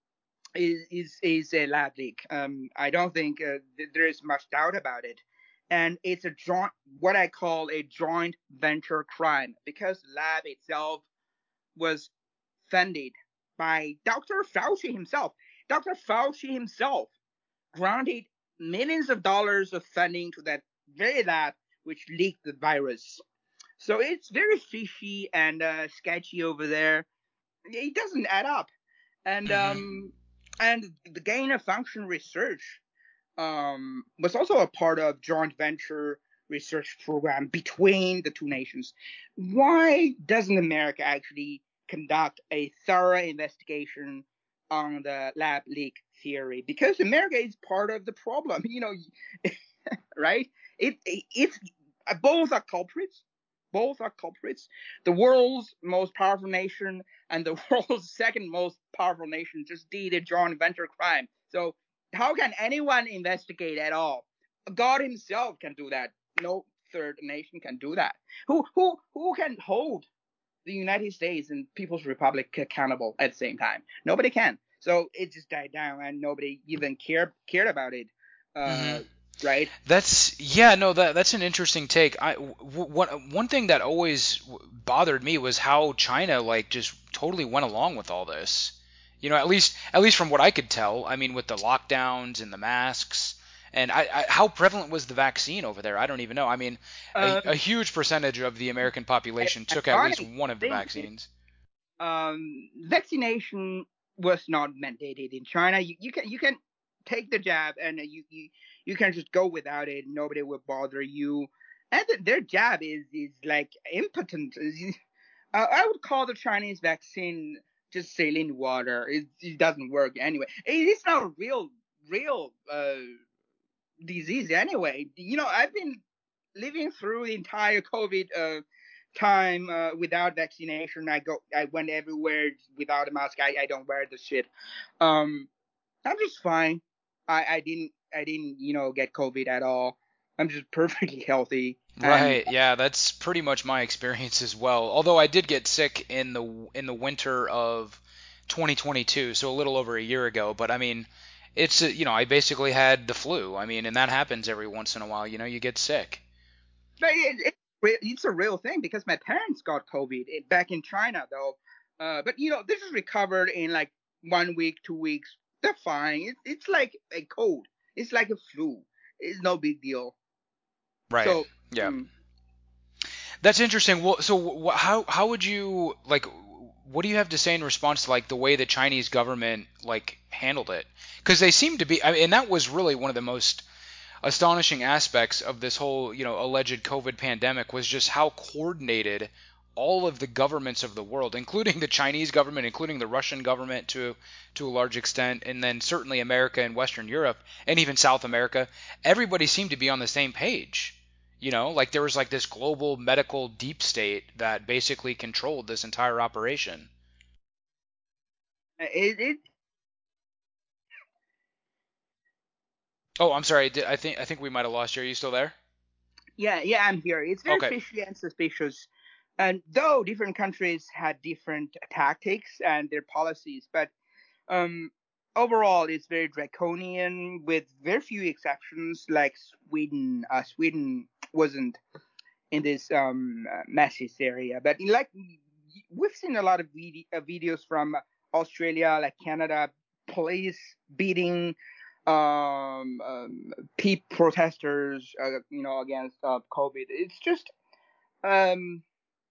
is is is a lab leak. Um, I don't think uh, th- there is much doubt about it, and it's a joint, what I call a joint venture crime, because lab itself was funded by Doctor Fauci himself. Doctor Fauci himself granted millions of dollars of funding to that very lab which leaked the virus. So it's very fishy and uh, sketchy over there. It doesn't add up. And Hmm. um, and the gain of function research um, was also a part of joint venture research program between the two nations. Why doesn't America actually conduct a thorough investigation on the lab leak theory? Because America is part of the problem, you know, right? It, it it's both are culprits. Both are culprits. The world's most powerful nation and the world's second most powerful nation just did a joint venture crime. So how can anyone investigate at all? God Himself can do that. No third nation can do that. Who who who can hold the United States and People's Republic accountable at the same time? Nobody can. So it just died down, and nobody even cared cared about it. Hmm. Uh, right? That's yeah, no, that that's an interesting take. I w- one one thing that always w- bothered me was how China like just totally went along with all this. You know, at least at least from what I could tell. I mean, with the lockdowns and the masks, and I, I how prevalent was the vaccine over there? I don't even know. I mean, a, Um, a huge percentage of the American population took at least ironic one of the thing is, vaccines. um, vaccination was not mandated in China. You, you can you can take the jab and you, you you can just go without it. Nobody will bother you. And their jab is is like impotent. Uh, I would call the Chinese vaccine just saline water. It, it doesn't work anyway. It is not a real real uh, disease anyway. You know, I've been living through the entire COVID uh, time uh, without vaccination. I go, I went everywhere without a mask. I, I don't wear the shit. Um, I'm just fine. I, I didn't, I didn't, you know, get COVID at all. I'm just perfectly healthy. And Right, yeah, that's pretty much my experience as well. Although I did get sick in the in the winter of twenty twenty-two, so a little over a year ago, but I mean, it's uh, you know, I basically had the flu. I mean, and that happens every once in a while, you know, you get sick. but it, it, it's a real thing because my parents got COVID it, back in China, though. Uh, but you know, this is recovered in like one week, two weeks. They're fine. It, it's like a cold. It's like a flu. It's no big deal. Right. So, Yeah. mm, That's interesting. Well, so wh- how how would you like what do you have to say in response to like the way the Chinese government like handled it? Because they seem to be I mean, and that was really one of the most astonishing aspects of this whole, you know, alleged COVID pandemic was just how coordinated all of the governments of the world, including the Chinese government, including the Russian government to to a large extent, and then certainly America and Western Europe, and even South America, everybody seemed to be on the same page. You know, like there was like this global medical deep state that basically controlled this entire operation. it, it Oh, I'm sorry. I think I think we might have lost you. Are you still there? yeah, yeah, I'm here. It's very Okay. fishy and suspicious. And though different countries had different tactics and their policies, but um, overall it's very draconian with very few exceptions. Like Sweden, uh, Sweden wasn't in this um, uh, mass hysteria, but like we've seen a lot of vid- uh, videos from Australia, like Canada, police beating um, um peep protesters, uh, you know, against uh, COVID. It's just um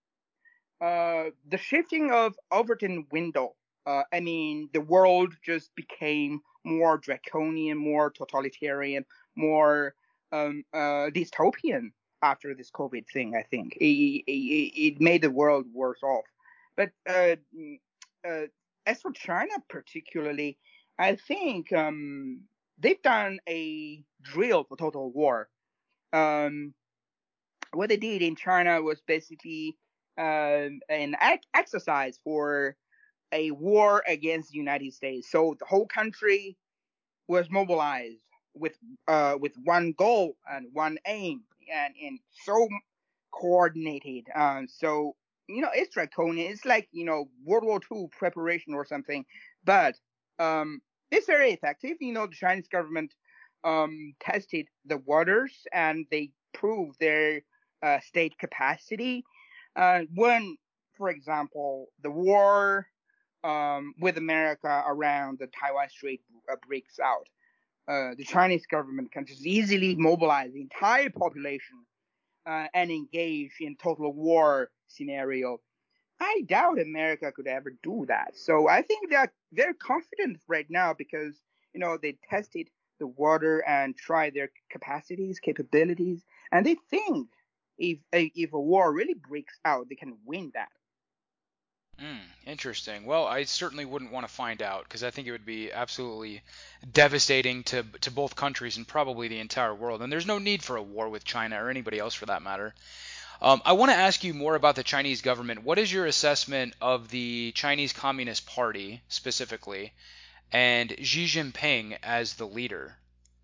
uh the shifting of Overton window. Uh, I mean, the world just became more draconian, more totalitarian, more um uh dystopian after this COVID thing. I think it, it, it made the world worse off. But uh, mm, uh, as for China particularly, I think um they've done a drill for total war. Um, what they did in China was basically um, an ac- exercise for a war against the United States. So the whole country was mobilized with uh, with one goal and one aim, and and so coordinated. Um, so you know, it's draconian. It's like you know World War Two preparation or something, but um, it's very effective. You know, the Chinese government um, tested the waters and they proved their uh, state capacity. Uh, when, for example, the war um, with America around the Taiwan Strait uh, breaks out, uh, the Chinese government can just easily mobilize the entire population uh, and engage in total war scenario. I doubt America could ever do that. So I think they're they're confident right now because you know they tested the water and tried their capacities, capabilities, and they think if a, if a war really breaks out, they can win that. Mm, interesting. Well, I certainly wouldn't want to find out because I think it would be absolutely devastating to to both countries and probably the entire world. And there's no need for a war with China or anybody else for that matter. Um, I want to ask you more about the Chinese government. What is your assessment of the Chinese Communist Party specifically and Xi Jinping as the leader?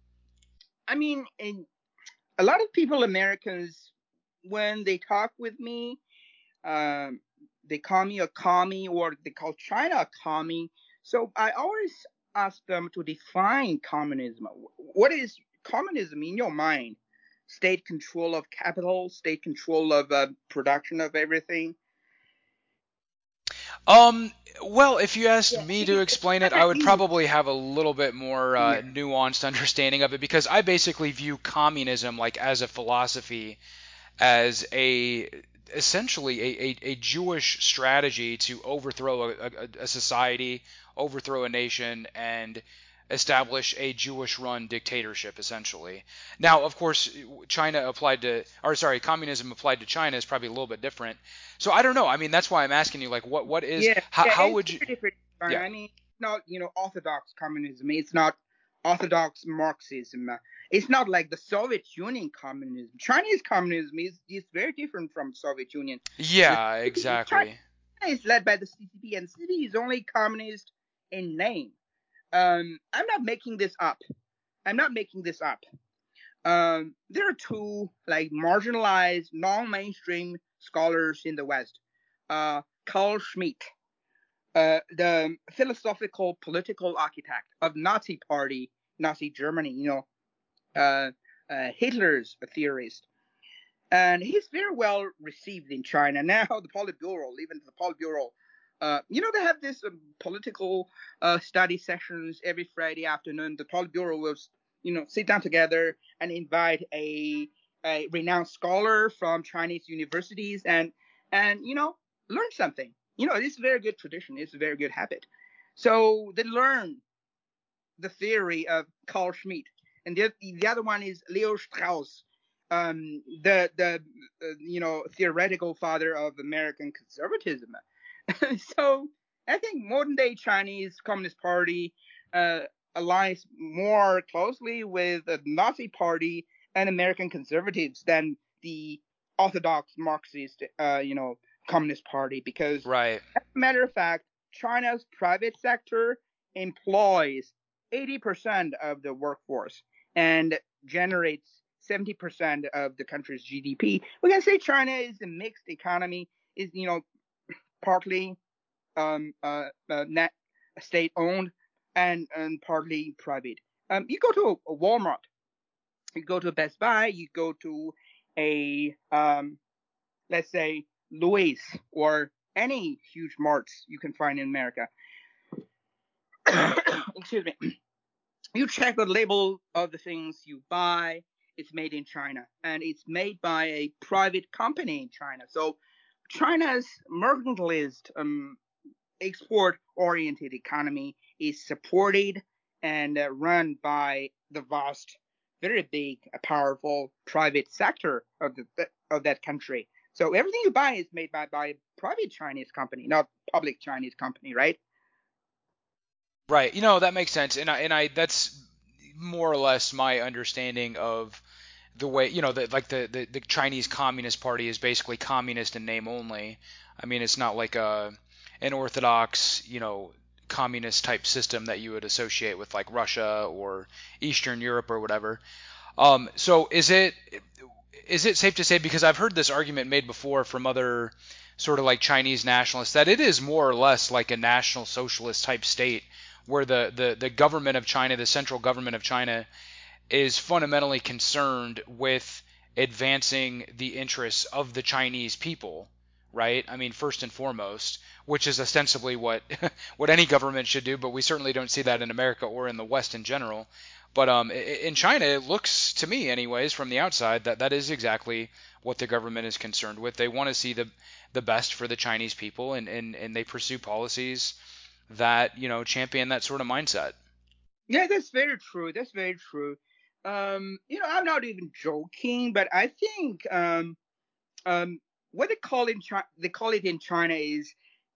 I mean, in, a lot of people, Americans, when they talk with me, um, they call me a commie or they call China a commie. So I always ask them to define communism. What is communism in your mind? State control of capital, state control of uh, production of everything. Um, well, if you asked Yeah, me it, to it's explain it, kind I of would easy. probably have a little bit more uh, Yeah. nuanced understanding of it because I basically view communism like as a philosophy as a essentially a, a, a Jewish strategy to overthrow a, a, a society, overthrow a nation, and establish a Jewish-run dictatorship, essentially. Now, of course, China applied to, or sorry, communism applied to China is probably a little bit different. So I don't know. I mean, that's why I'm asking you, like, what what is Yeah, how, yeah, how it's would you? very different. Yeah. I mean, it's not you know orthodox communism. It's not orthodox Marxism. It's not like the Soviet Union communism. Chinese communism is, is very different from Soviet Union. Yeah, China exactly. is led by the C C P, and the C C P is only communist in name. Um, I'm not making this up. I'm not making this up. Um, there are two like marginalized, non-mainstream scholars in the West. Uh, Carl Schmitt, uh, the philosophical political architect of Nazi Party, Nazi Germany. You know, uh, uh, Hitler's a theorist, and he's very well received in China. Now the Politburo, even the Politburo, uh, you know, they have this um, political uh, study sessions every Friday afternoon. The Politburo will, you know, sit down together and invite a, a renowned scholar from Chinese universities and and you know learn something. You know, it's a very good tradition. It's a very good habit. So they learn the theory of Carl Schmitt, and the, the other one is Leo Strauss, um, the the uh, you know theoretical father of American conservatism. So I think modern day Chinese Communist Party uh, aligns more closely with the Nazi Party and American conservatives than the orthodox Marxist, uh, you know, Communist Party. Because, Right. as a matter of fact, China's private sector employs eighty percent of the workforce and generates seventy percent of the country's G D P. We can say China is a mixed economy, is, you know, partly um, uh, uh, net state owned and, and partly private. Um, you go to a, a Walmart, you go to a Best Buy, you go to a, um, let's say, Louis or any huge marts you can find in America. Excuse me. You check the label of the things you buy. It's made in China, and it's made by a private company in China. So China's mercantilist, um, export-oriented economy is supported and uh, run by the vast, very big, uh, powerful private sector of the of that country. So everything you buy is made by by a private Chinese company, not public Chinese company, right? Right. You know, that makes sense. And I and I that's more or less my understanding of the way, you know, the, like the, the the Chinese Communist Party is basically communist in name only. I mean, it's not like a an orthodox, you know, communist type system that you would associate with like Russia or Eastern Europe or whatever. Um, so is it is it safe to say, because I've heard this argument made before from other sort of like Chinese nationalists, that it is more or less like a national socialist type state where the, the, the government of China, the central government of China, is fundamentally concerned with advancing the interests of the Chinese people, right? I mean, first and foremost, which is ostensibly what what any government should do, but we certainly don't see that in America or in the West in general. But um, in China, it looks to me, anyways, from the outside, that that is exactly what the government is concerned with. They want to see the the best for the Chinese people, and, and, and they pursue policies that, you know, champion that sort of mindset. Yeah, that's very true. That's very true. Um, you know, I'm not even joking, but I think um, um, what they call in China, they call it in China is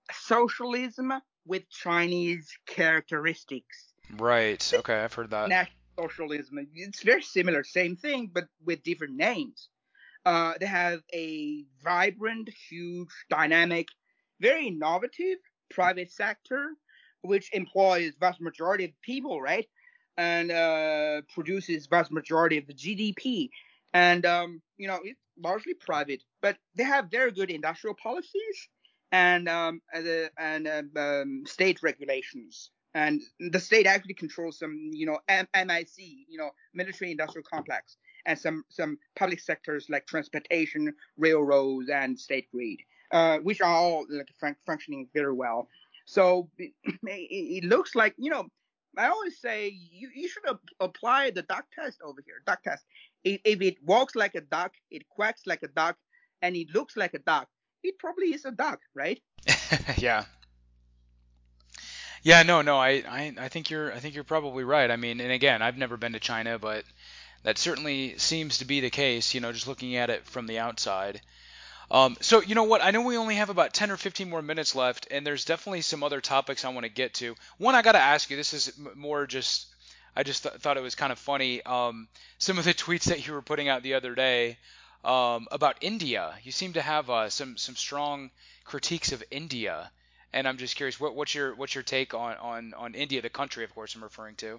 socialism with Chinese characteristics. Right. Okay, I've heard that. National socialism. It's very similar, same thing, but with different names. Uh, they have a vibrant, huge, dynamic, very innovative private sector, which employs vast majority of people, right? And uh, produces vast majority of the G D P. And um, you know, it's largely private, but they have very good industrial policies and um, and, uh, and uh, um, state regulations. And the state actually controls some, you know, M- MIC, you know, military industrial complex, and some some public sectors like transportation, railroads, and state grid, uh, which are all like fun- functioning very well. So it, it looks like, you know. I always say you, you should ap- apply the duck test over here. Duck test. If, if it walks like a duck, it quacks like a duck, and it looks like a duck, it probably is a duck, right? Yeah. Yeah, no, no, I, I, I think you're, I think you're probably right. I mean, and again, I've never been to China, but that certainly seems to be the case. You know, just looking at it from the outside. Um, so you know what? I know we only have about ten or fifteen more minutes left, and there's definitely some other topics I want to get to. One, I got to ask you. This is m- more just I just th- thought it was kind of funny. Um, some of the tweets that you were putting out the other day um, about India. You seem to have uh, some some strong critiques of India, and I'm just curious, what, what's your what's your take on, on, on India, the country, of course, I'm referring to.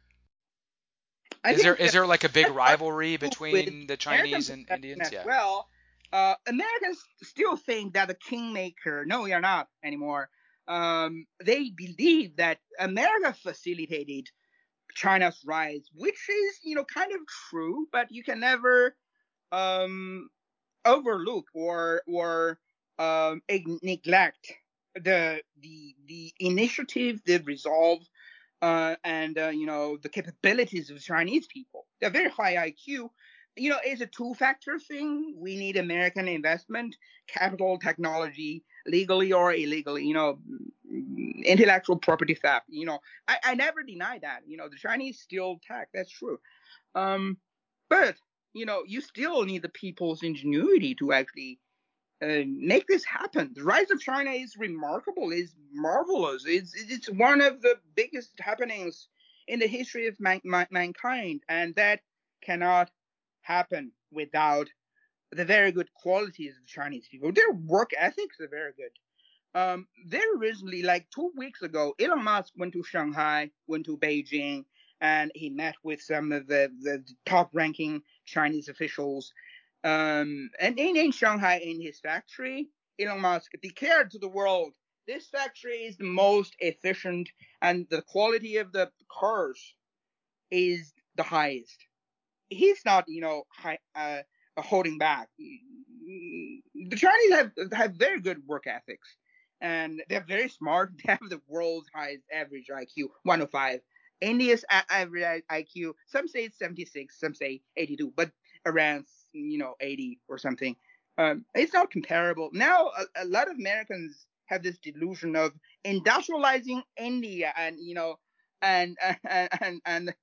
I Is there think is that there like a big has got rivalry to do with between the American Chinese and perception Indians? as Yeah. well. Uh, Americans still think that the kingmaker, no, we are not anymore. Um, they believe that America facilitated China's rise, which is, you know, kind of true, but you can never um, overlook or or um, neglect the the the initiative, the resolve, uh, and uh, you know the capabilities of Chinese people. They're very high I Q. You know, it's a two-factor thing. We need American investment, capital, technology, legally or illegally. You know, intellectual property theft. You know, I, I never deny that. You know, the Chinese steal tech. That's true. Um, but you know, you still need the people's ingenuity to actually uh, make this happen. The rise of China is remarkable, is marvelous. It's it's one of the biggest happenings in the history of man, man, mankind, and that cannot happen without the very good qualities of the Chinese people. Their work ethics are very good. Um, very recently, like two weeks ago, Elon Musk went to Shanghai, went to Beijing, and he met with some of the, the top-ranking Chinese officials. Um, and in, in Shanghai, in his factory, Elon Musk declared to the world, this factory is the most efficient, and the quality of the cars is the highest. He's not, you know, high, uh, holding back. The Chinese have have very good work ethics, and they're very smart. They have the world's highest average I Q, one oh five. India's average I Q, some say it's seventy-six, some say eighty-two, but around, you know, eighty or something. Um, it's not comparable. Now, a, a lot of Americans have this delusion of industrializing India, and you know, and and and, and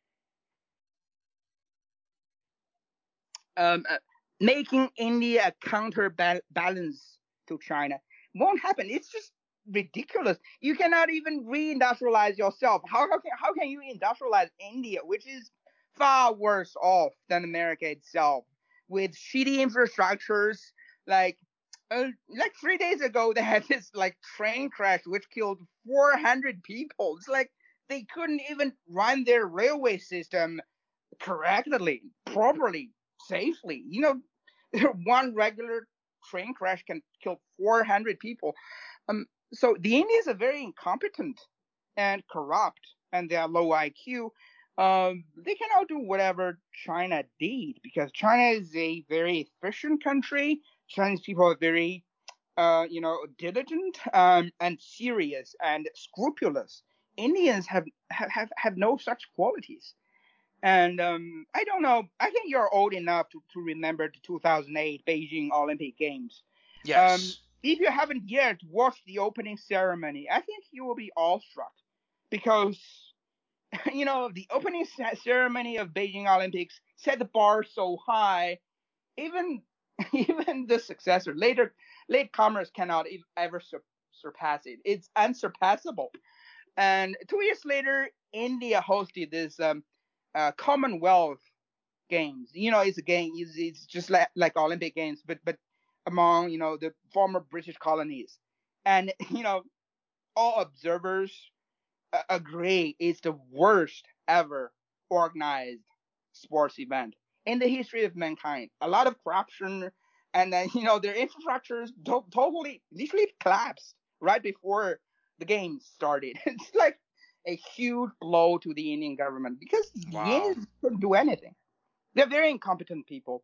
um, uh, making India a counterbalance to China. Won't happen. It's just ridiculous. You cannot even reindustrialize yourself. How, how, can, how can you industrialize India, which is far worse off than America itself, with shitty infrastructures? Like, uh, like three days ago, they had this like train crash which killed four hundred people. It's like they couldn't even run their railway system correctly, properly, safely. You know, one regular train crash can kill four hundred people. Um, so the Indians are very incompetent and corrupt, and they are low I Q. Um, they cannot do whatever China did because China is a very efficient country. Chinese people are very, uh, you know, diligent um, and serious and scrupulous. Indians have have have no such qualities. And um, I don't know. I think you're old enough to, to remember the two thousand eight Beijing Olympic Games. Um, Yes. if you haven't yet watched the opening ceremony, I think you will be awestruck because, you know, the opening ceremony of Beijing Olympics set the bar so high. Even even the successor, later latecomers cannot ever sur- surpass it. It's unsurpassable. And two years later, India hosted this um, uh, Commonwealth Games. You know, it's a game. It's, it's just like, like Olympic Games, but but among you know the former British colonies. And you know, all observers uh, agree it's the worst ever organized sports event in the history of mankind. A lot of corruption, and then you know their infrastructures to- totally, literally collapsed right before the games started. It's like a huge blow to the Indian government because the Wow. Indians couldn't do anything. They're very incompetent people.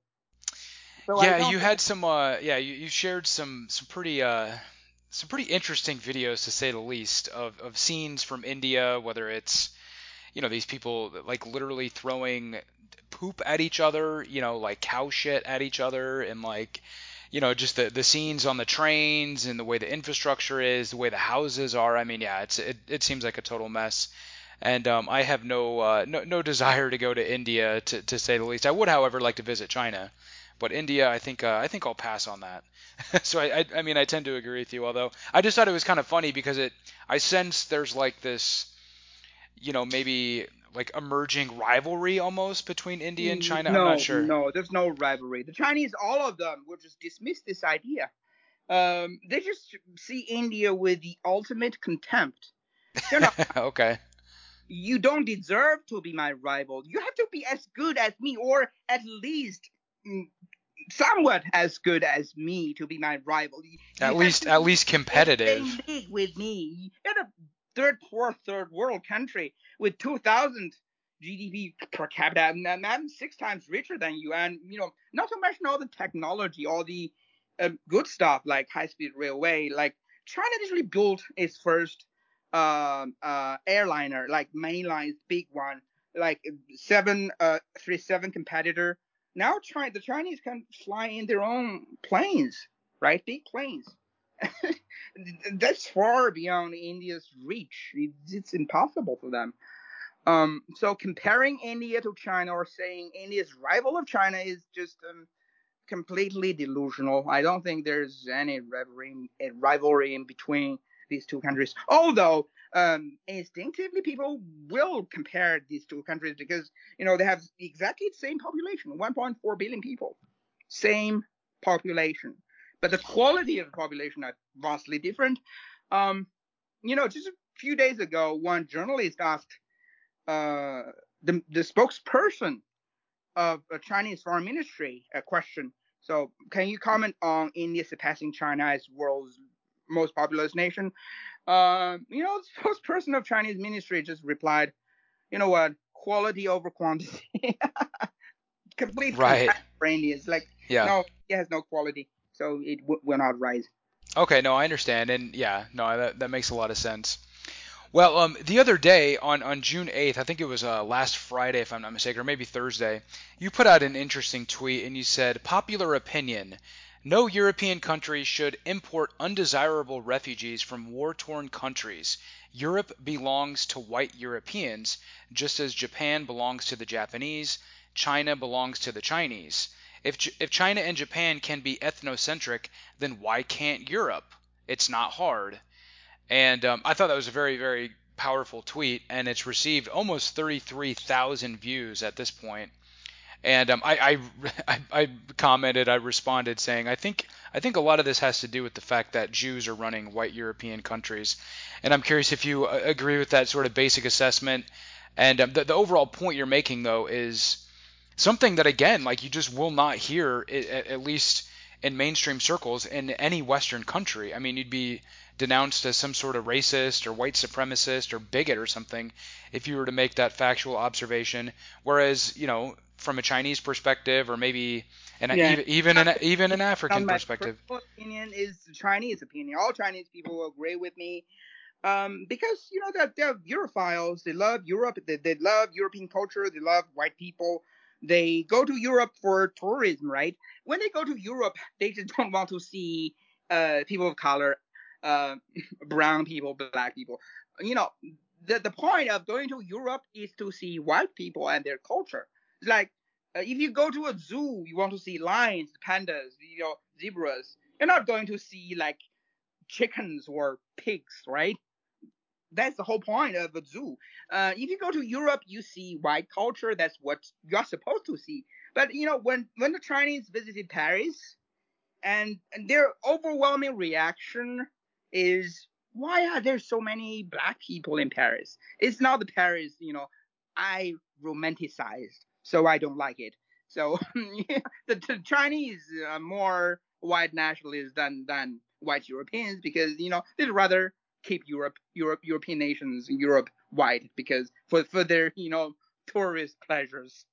So I Yeah, don't you think. had some uh yeah, you, you shared some some pretty uh some pretty interesting videos to say the least of, of scenes from India, whether it's you know these people like literally throwing poop at each other, you know, like cow shit at each other, and like you know just the the scenes on the trains and the way the infrastructure is, the way the houses are. I mean, yeah, it's it, it seems like a total mess. And um, I have no, uh, no no desire to go to India to, to say the least. I would, however, like to visit China, but India, I think uh, I think I'll pass on that. So I, I I mean I tend to agree with you. Although I just thought it was kind of funny because it I sense there's like this, you know, maybe like emerging rivalry almost between India and China? I'm not No, sure. no, there's no rivalry. The Chinese, all of them, will just dismiss this idea. Um, they just see India with the ultimate contempt. You know, Okay. you don't deserve to be my rival. You have to be as good as me, or at least mm, somewhat as good as me to be my rival. You, you At have least to at be least in the same competitive. league with me. You're a third, fourth, third world country with two thousand G D P per capita, and I'm I'm six times richer than you. And, you know, not to mention all the technology, all the uh, good stuff like high-speed railway. Like, China literally built its first um, uh, airliner, like mainline's big one, like seven uh, three seven competitor. Now China, the Chinese can fly in their own planes, right? Big planes. That's far beyond India's reach. It's, it's impossible for them. Um, so comparing India to China or saying India's rival of China is just um, completely delusional. I don't think there's any rivalry, rivalry in between these two countries. Although um, instinctively people will compare these two countries because, you know, they have exactly the same population, one point four billion people, same population, but the quality of the population are vastly different. Um, you know, just a few days ago, one journalist asked uh, the the spokesperson of a Chinese foreign ministry a question. So, can you comment on India surpassing China as world's most populous nation? Uh, you know, the spokesperson of Chinese ministry just replied, you know what, quality over quantity. Complete Right. contempt for India. It's like, Yeah. no, it has no quality, so it w- will not rise. Okay, no, I understand. And yeah, no, that that makes a lot of sense. Well, um, the other day on, on June eighth, I think it was uh, last Friday, if I'm not mistaken, or maybe Thursday, you put out an interesting tweet and you said, popular opinion, no European country should import undesirable refugees from war-torn countries. Europe belongs to white Europeans, just as Japan belongs to the Japanese, China belongs to the Chinese. If, if China and Japan can be ethnocentric, then why can't Europe? It's not hard. And um, I thought that was a very, very powerful tweet, and it's received almost thirty-three thousand views at this point. And um, I, I, I, commented, I responded saying, I think, I think a lot of this has to do with the fact that Jews are running white European countries, and I'm curious if you uh, agree with that sort of basic assessment. And um, the, the overall point you're making, though, is something that, again, like you just will not hear, at, at least in mainstream circles, in any Western country. I mean, you'd be denounced as some sort of racist or white supremacist or bigot or something if you were to make that factual observation. Whereas, you know, from a Chinese perspective, or maybe an, Yeah. even even an even an On African my perspective. personal opinion is the Chinese opinion. All Chinese people will agree with me. Um, because, you know, they're, they're Europhiles. They love Europe. They, they love European culture. They love white people. They go to Europe for tourism, right? When they go to Europe, they just don't want to see uh, people of color, uh, brown people, black people. You know, the, the point of going to Europe is to see white people and their culture. It's like, uh, if you go to a zoo, you want to see lions, pandas, you know, zebras. You're not going to see like chickens or pigs, right? That's the whole point of a zoo. Uh, if you go to Europe, you see white culture. That's what you're supposed to see. But, you know, when when the Chinese visited Paris, and, and their overwhelming reaction is, why are there so many black people in Paris? It's not the Paris, you know, I romanticized, so I don't like it. So yeah, the, the Chinese are more white nationalists than than white Europeans because, you know, they'd rather keep Europe, Europe, European nations in Europe white because for for their, you know, tourist pleasures.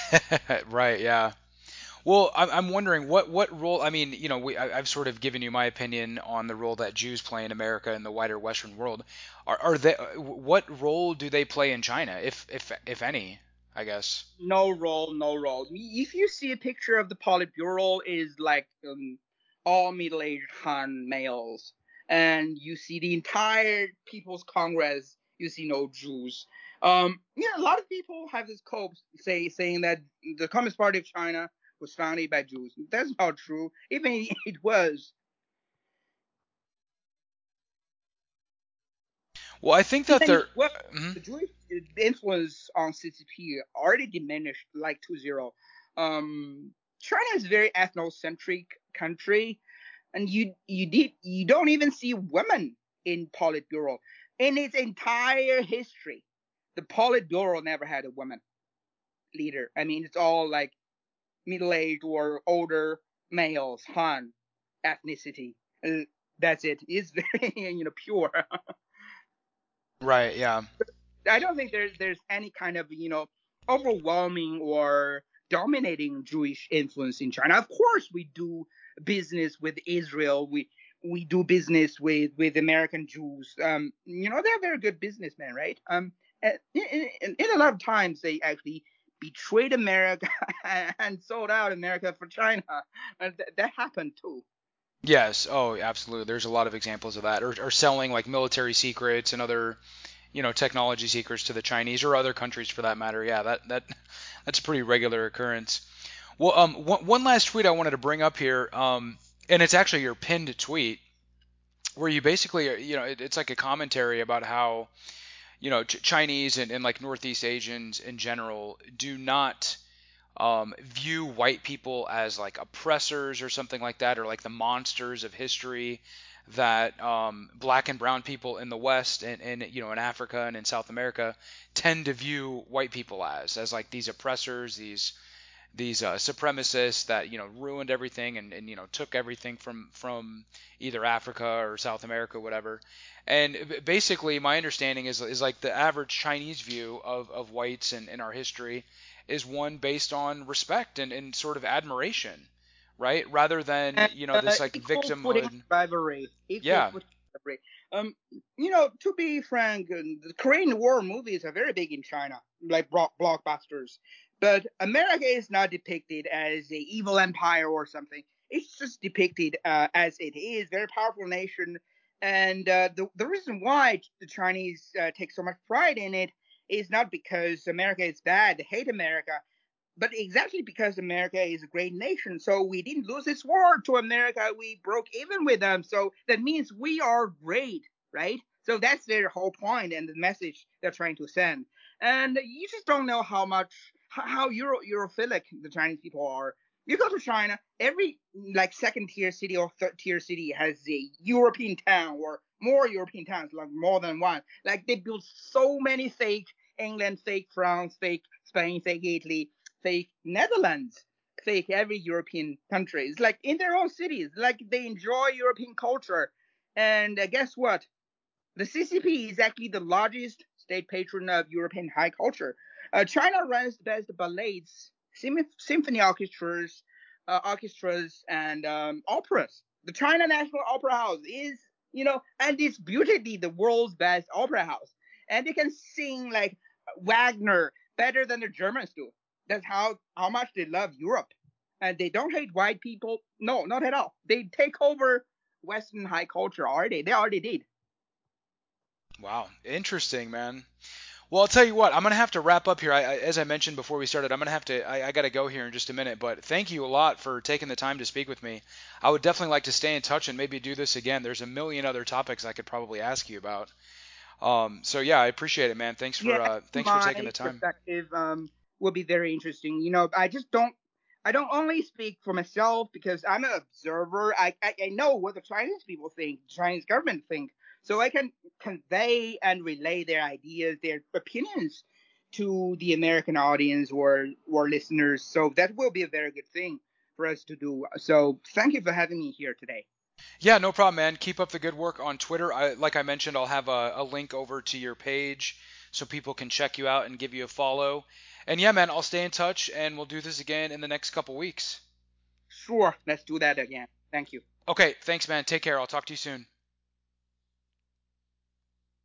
Right, yeah. Well, I'm I'm wondering what what role. I mean, you know, we I, I've sort of given you my opinion on the role that Jews play in America and the wider Western world. Are are they? What role do they play in China, if if if any? I guess. No role, no role. If you see a picture of the Politburo, is like um, all middle-aged Han males, and you see the entire People's Congress, you see no Jews. Um, yeah, a lot of people have this quote say saying that the Communist Party of China was founded by Jews. That's not true. Even if it was, Well, I think that even if they're. it was, Mhm. the Jewish influence on C C P already diminished like two zero. Um, China is a very ethnocentric country, and you you did you don't even see women in Politburo in its entire history. The Politburo never had a woman leader. I mean, it's all like middle-aged or older males, Han ethnicity. Uh, that's it. It's very you know pure. Right, yeah. I don't think there's there's any kind of you know overwhelming or dominating Jewish influence in China. Of course, we do business with Israel. We we do business with with American Jews. Um, you know, they're very good businessmen, right? Um, in, in, in a lot of times they actually betrayed America and sold out America for China. And th- that happened too. Yes. Oh, absolutely. There's a lot of examples of that, or, or selling like military secrets and other, you know, technology secrets to the Chinese or other countries for that matter. Yeah, that that that's a pretty regular occurrence. Well, um, one, one last tweet I wanted to bring up here, um, and it's actually your pinned tweet, where you basically, uh, you know, it, it's like a commentary about how, you know, Ch- Chinese and, and like Northeast Asians in general do not um, view white people as like oppressors or something like that, or like the monsters of history that um, black and brown people in the West and, and you know in Africa and in South America tend to view white people as as like these oppressors, these these uh, supremacists that you know ruined everything and, and you know took everything from from either Africa or South America, whatever. And basically, my understanding is is like the average Chinese view of, of whites and in our history is one based on respect and, and sort of admiration, right? Rather than And you know uh, this like equal footing victimhood. rivalry. Equal Yeah. footing rivalry. Um, you know, to be frank, uh, the Korean War movies are very big in China, like block- blockbusters. But America is not depicted as a evil empire or something. It's just depicted uh, as it is, very powerful nation. And uh, the the reason why the Chinese uh, take so much pride in it is not because America is bad, they hate America, but exactly because America is a great nation. So we didn't lose this war to America. We broke even with them. So that means we are great, right? So that's their whole point and the message they're trying to send. And you just don't know how much, how Euro, Europhilic the Chinese people are. You go to China, every like second tier city or third tier city has a European town or more European towns, like more than one. Like they built so many fake England, fake France, fake Spain, fake Italy, fake Netherlands, fake every European country. It's like in their own cities, like they enjoy European culture. And uh, guess what? The C C P is actually the largest state patron of European high culture. Uh, China runs the best ballets, symphony orchestras, uh, orchestras, and um, operas. The China National Opera House is, you know, and it's beautifully the world's best opera house. And they can sing like Wagner better than the Germans do. That's how how much they love Europe, and they don't hate white people. No, not at all. They take over Western high culture already. They already did. Wow. Interesting, man. Well, I'll tell you what, I'm going to have to wrap up here. I, I, as I mentioned before we started, I'm going to have to, I, I got to go here in just a minute, but thank you a lot for taking the time to speak with me. I would definitely like to stay in touch and maybe do this again. There's a million other topics I could probably ask you about. Um, so yeah, I appreciate it, man. Thanks Yeah, for, uh, thanks for taking my the time. perspective um will be very interesting. You know, I just don't I don't only speak for myself because I'm an observer. I I, I know what the Chinese people think, the Chinese government think, so I can convey and relay their ideas, their opinions to the American audience or or listeners. So that will be a very good thing for us to do. So thank you for having me here today. Yeah, no problem, man. Keep up the good work on Twitter. I, like I mentioned, I'll have a, a link over to your page so people can check you out and give you a follow. And yeah, man, I'll stay in touch and we'll do this again in the next couple weeks. Sure, let's do that again. Thank you. Okay, thanks, man. Take care. I'll talk to you soon.